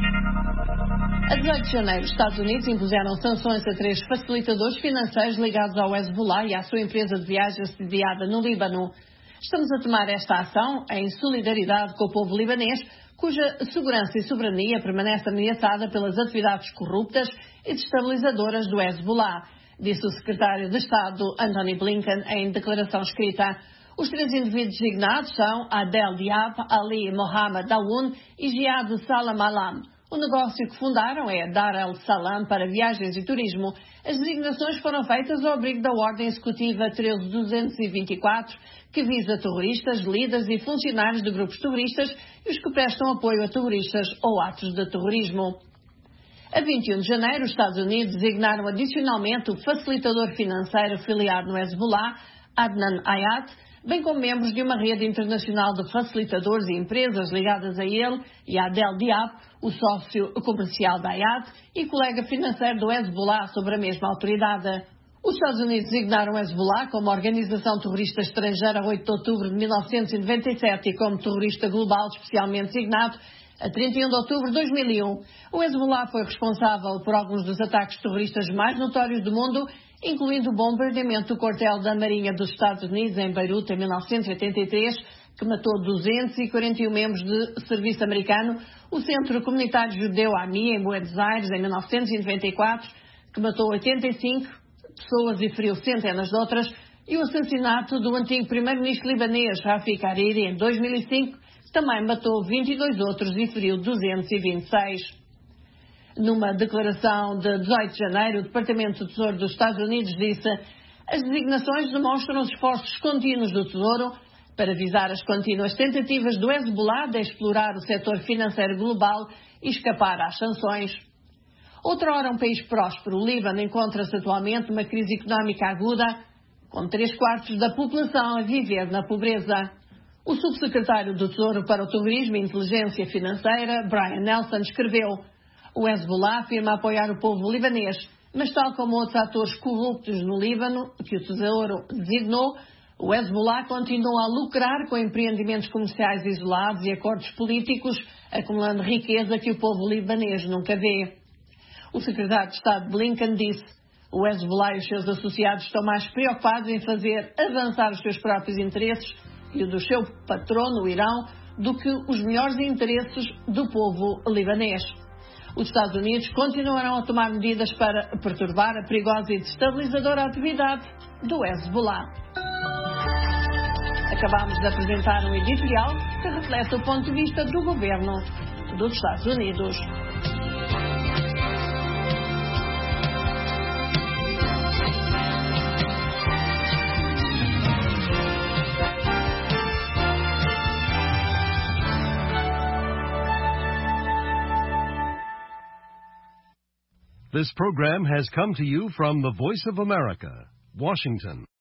A dezoito de janeiro, os Estados Unidos impuseram sanções a três facilitadores financeiros ligados ao Hezbollah e à sua empresa de viagens sediada no Líbano. Estamos a tomar esta ação em solidariedade com o povo libanês, cuja segurança e soberania permanece ameaçada pelas atividades corruptas e destabilizadoras do Hezbollah, disse o secretário de Estado Antony Blinken em declaração escrita. Os três indivíduos designados são Adel Diab, Ali Mohamed Dawoun e Jihad Salam Alam. O negócio que fundaram é Dar el Salam para viagens e turismo. As designações foram feitas ao abrigo da Ordem Executiva treze mil duzentos e vinte e quatro, que visa terroristas, líderes e funcionários de grupos terroristas e os que prestam apoio a terroristas ou atos de terrorismo. A vinte e um de janeiro, os Estados Unidos designaram adicionalmente o facilitador financeiro filiado no Hezbollah, Adnan Ayat, bem como membros de uma rede internacional de facilitadores e empresas ligadas a ele, e a Adel Diab, o sócio comercial da Ayat e colega financeiro do Hezbollah, sobre a mesma autoridade. Os Estados Unidos designaram o Hezbollah como organização terrorista estrangeira a oito de outubro de mil novecentos e noventa e sete e como terrorista global especialmente designado a trinta e um de outubro de dois mil e um. O Hezbollah foi responsável por alguns dos ataques terroristas mais notórios do mundo, incluindo o bombardeamento do quartel da Marinha dos Estados Unidos em Beirute em mil novecentos e oitenta e três, que matou duzentos e quarenta e um membros de serviço americano, o Centro Comunitário Judeu AMI em Buenos Aires em mil novecentos e noventa e quatro, que matou oitenta e cinco pessoas e feriu centenas de outras, e o assassinato do antigo primeiro-ministro libanês Rafik Hariri em dois mil e cinco, que também matou vinte e dois outros e feriu duzentos e vinte e seis. Numa declaração de dezoito de janeiro, o Departamento do Tesouro dos Estados Unidos disse: as designações demonstram os esforços contínuos do Tesouro para visar as contínuas tentativas do Hezbollah de explorar o setor financeiro global e escapar às sanções. Outrora um país próspero, o Líbano encontra-se atualmente numa crise económica aguda, com três quartos da população a viver na pobreza. O subsecretário do Tesouro para o Terrorismo e Inteligência Financeira, Brian Nelson, escreveu: o Hezbollah afirma apoiar o povo libanês, mas tal como outros atores corruptos no Líbano, que o Tesouro designou, o Hezbollah continua a lucrar com empreendimentos comerciais isolados e acordos políticos, acumulando riqueza que o povo libanês nunca vê. O secretário de Estado Blinken disse: o Hezbollah e os seus associados estão mais preocupados em fazer avançar os seus próprios interesses e o do seu patrono, o Irão, do que os melhores interesses do povo libanês. Os Estados Unidos continuarão a tomar medidas para perturbar a perigosa e destabilizadora atividade do Hezbollah. Acabamos de apresentar um editorial que reflete o ponto de vista do governo dos Estados Unidos. This program has come to you from the Voice of America, Washington.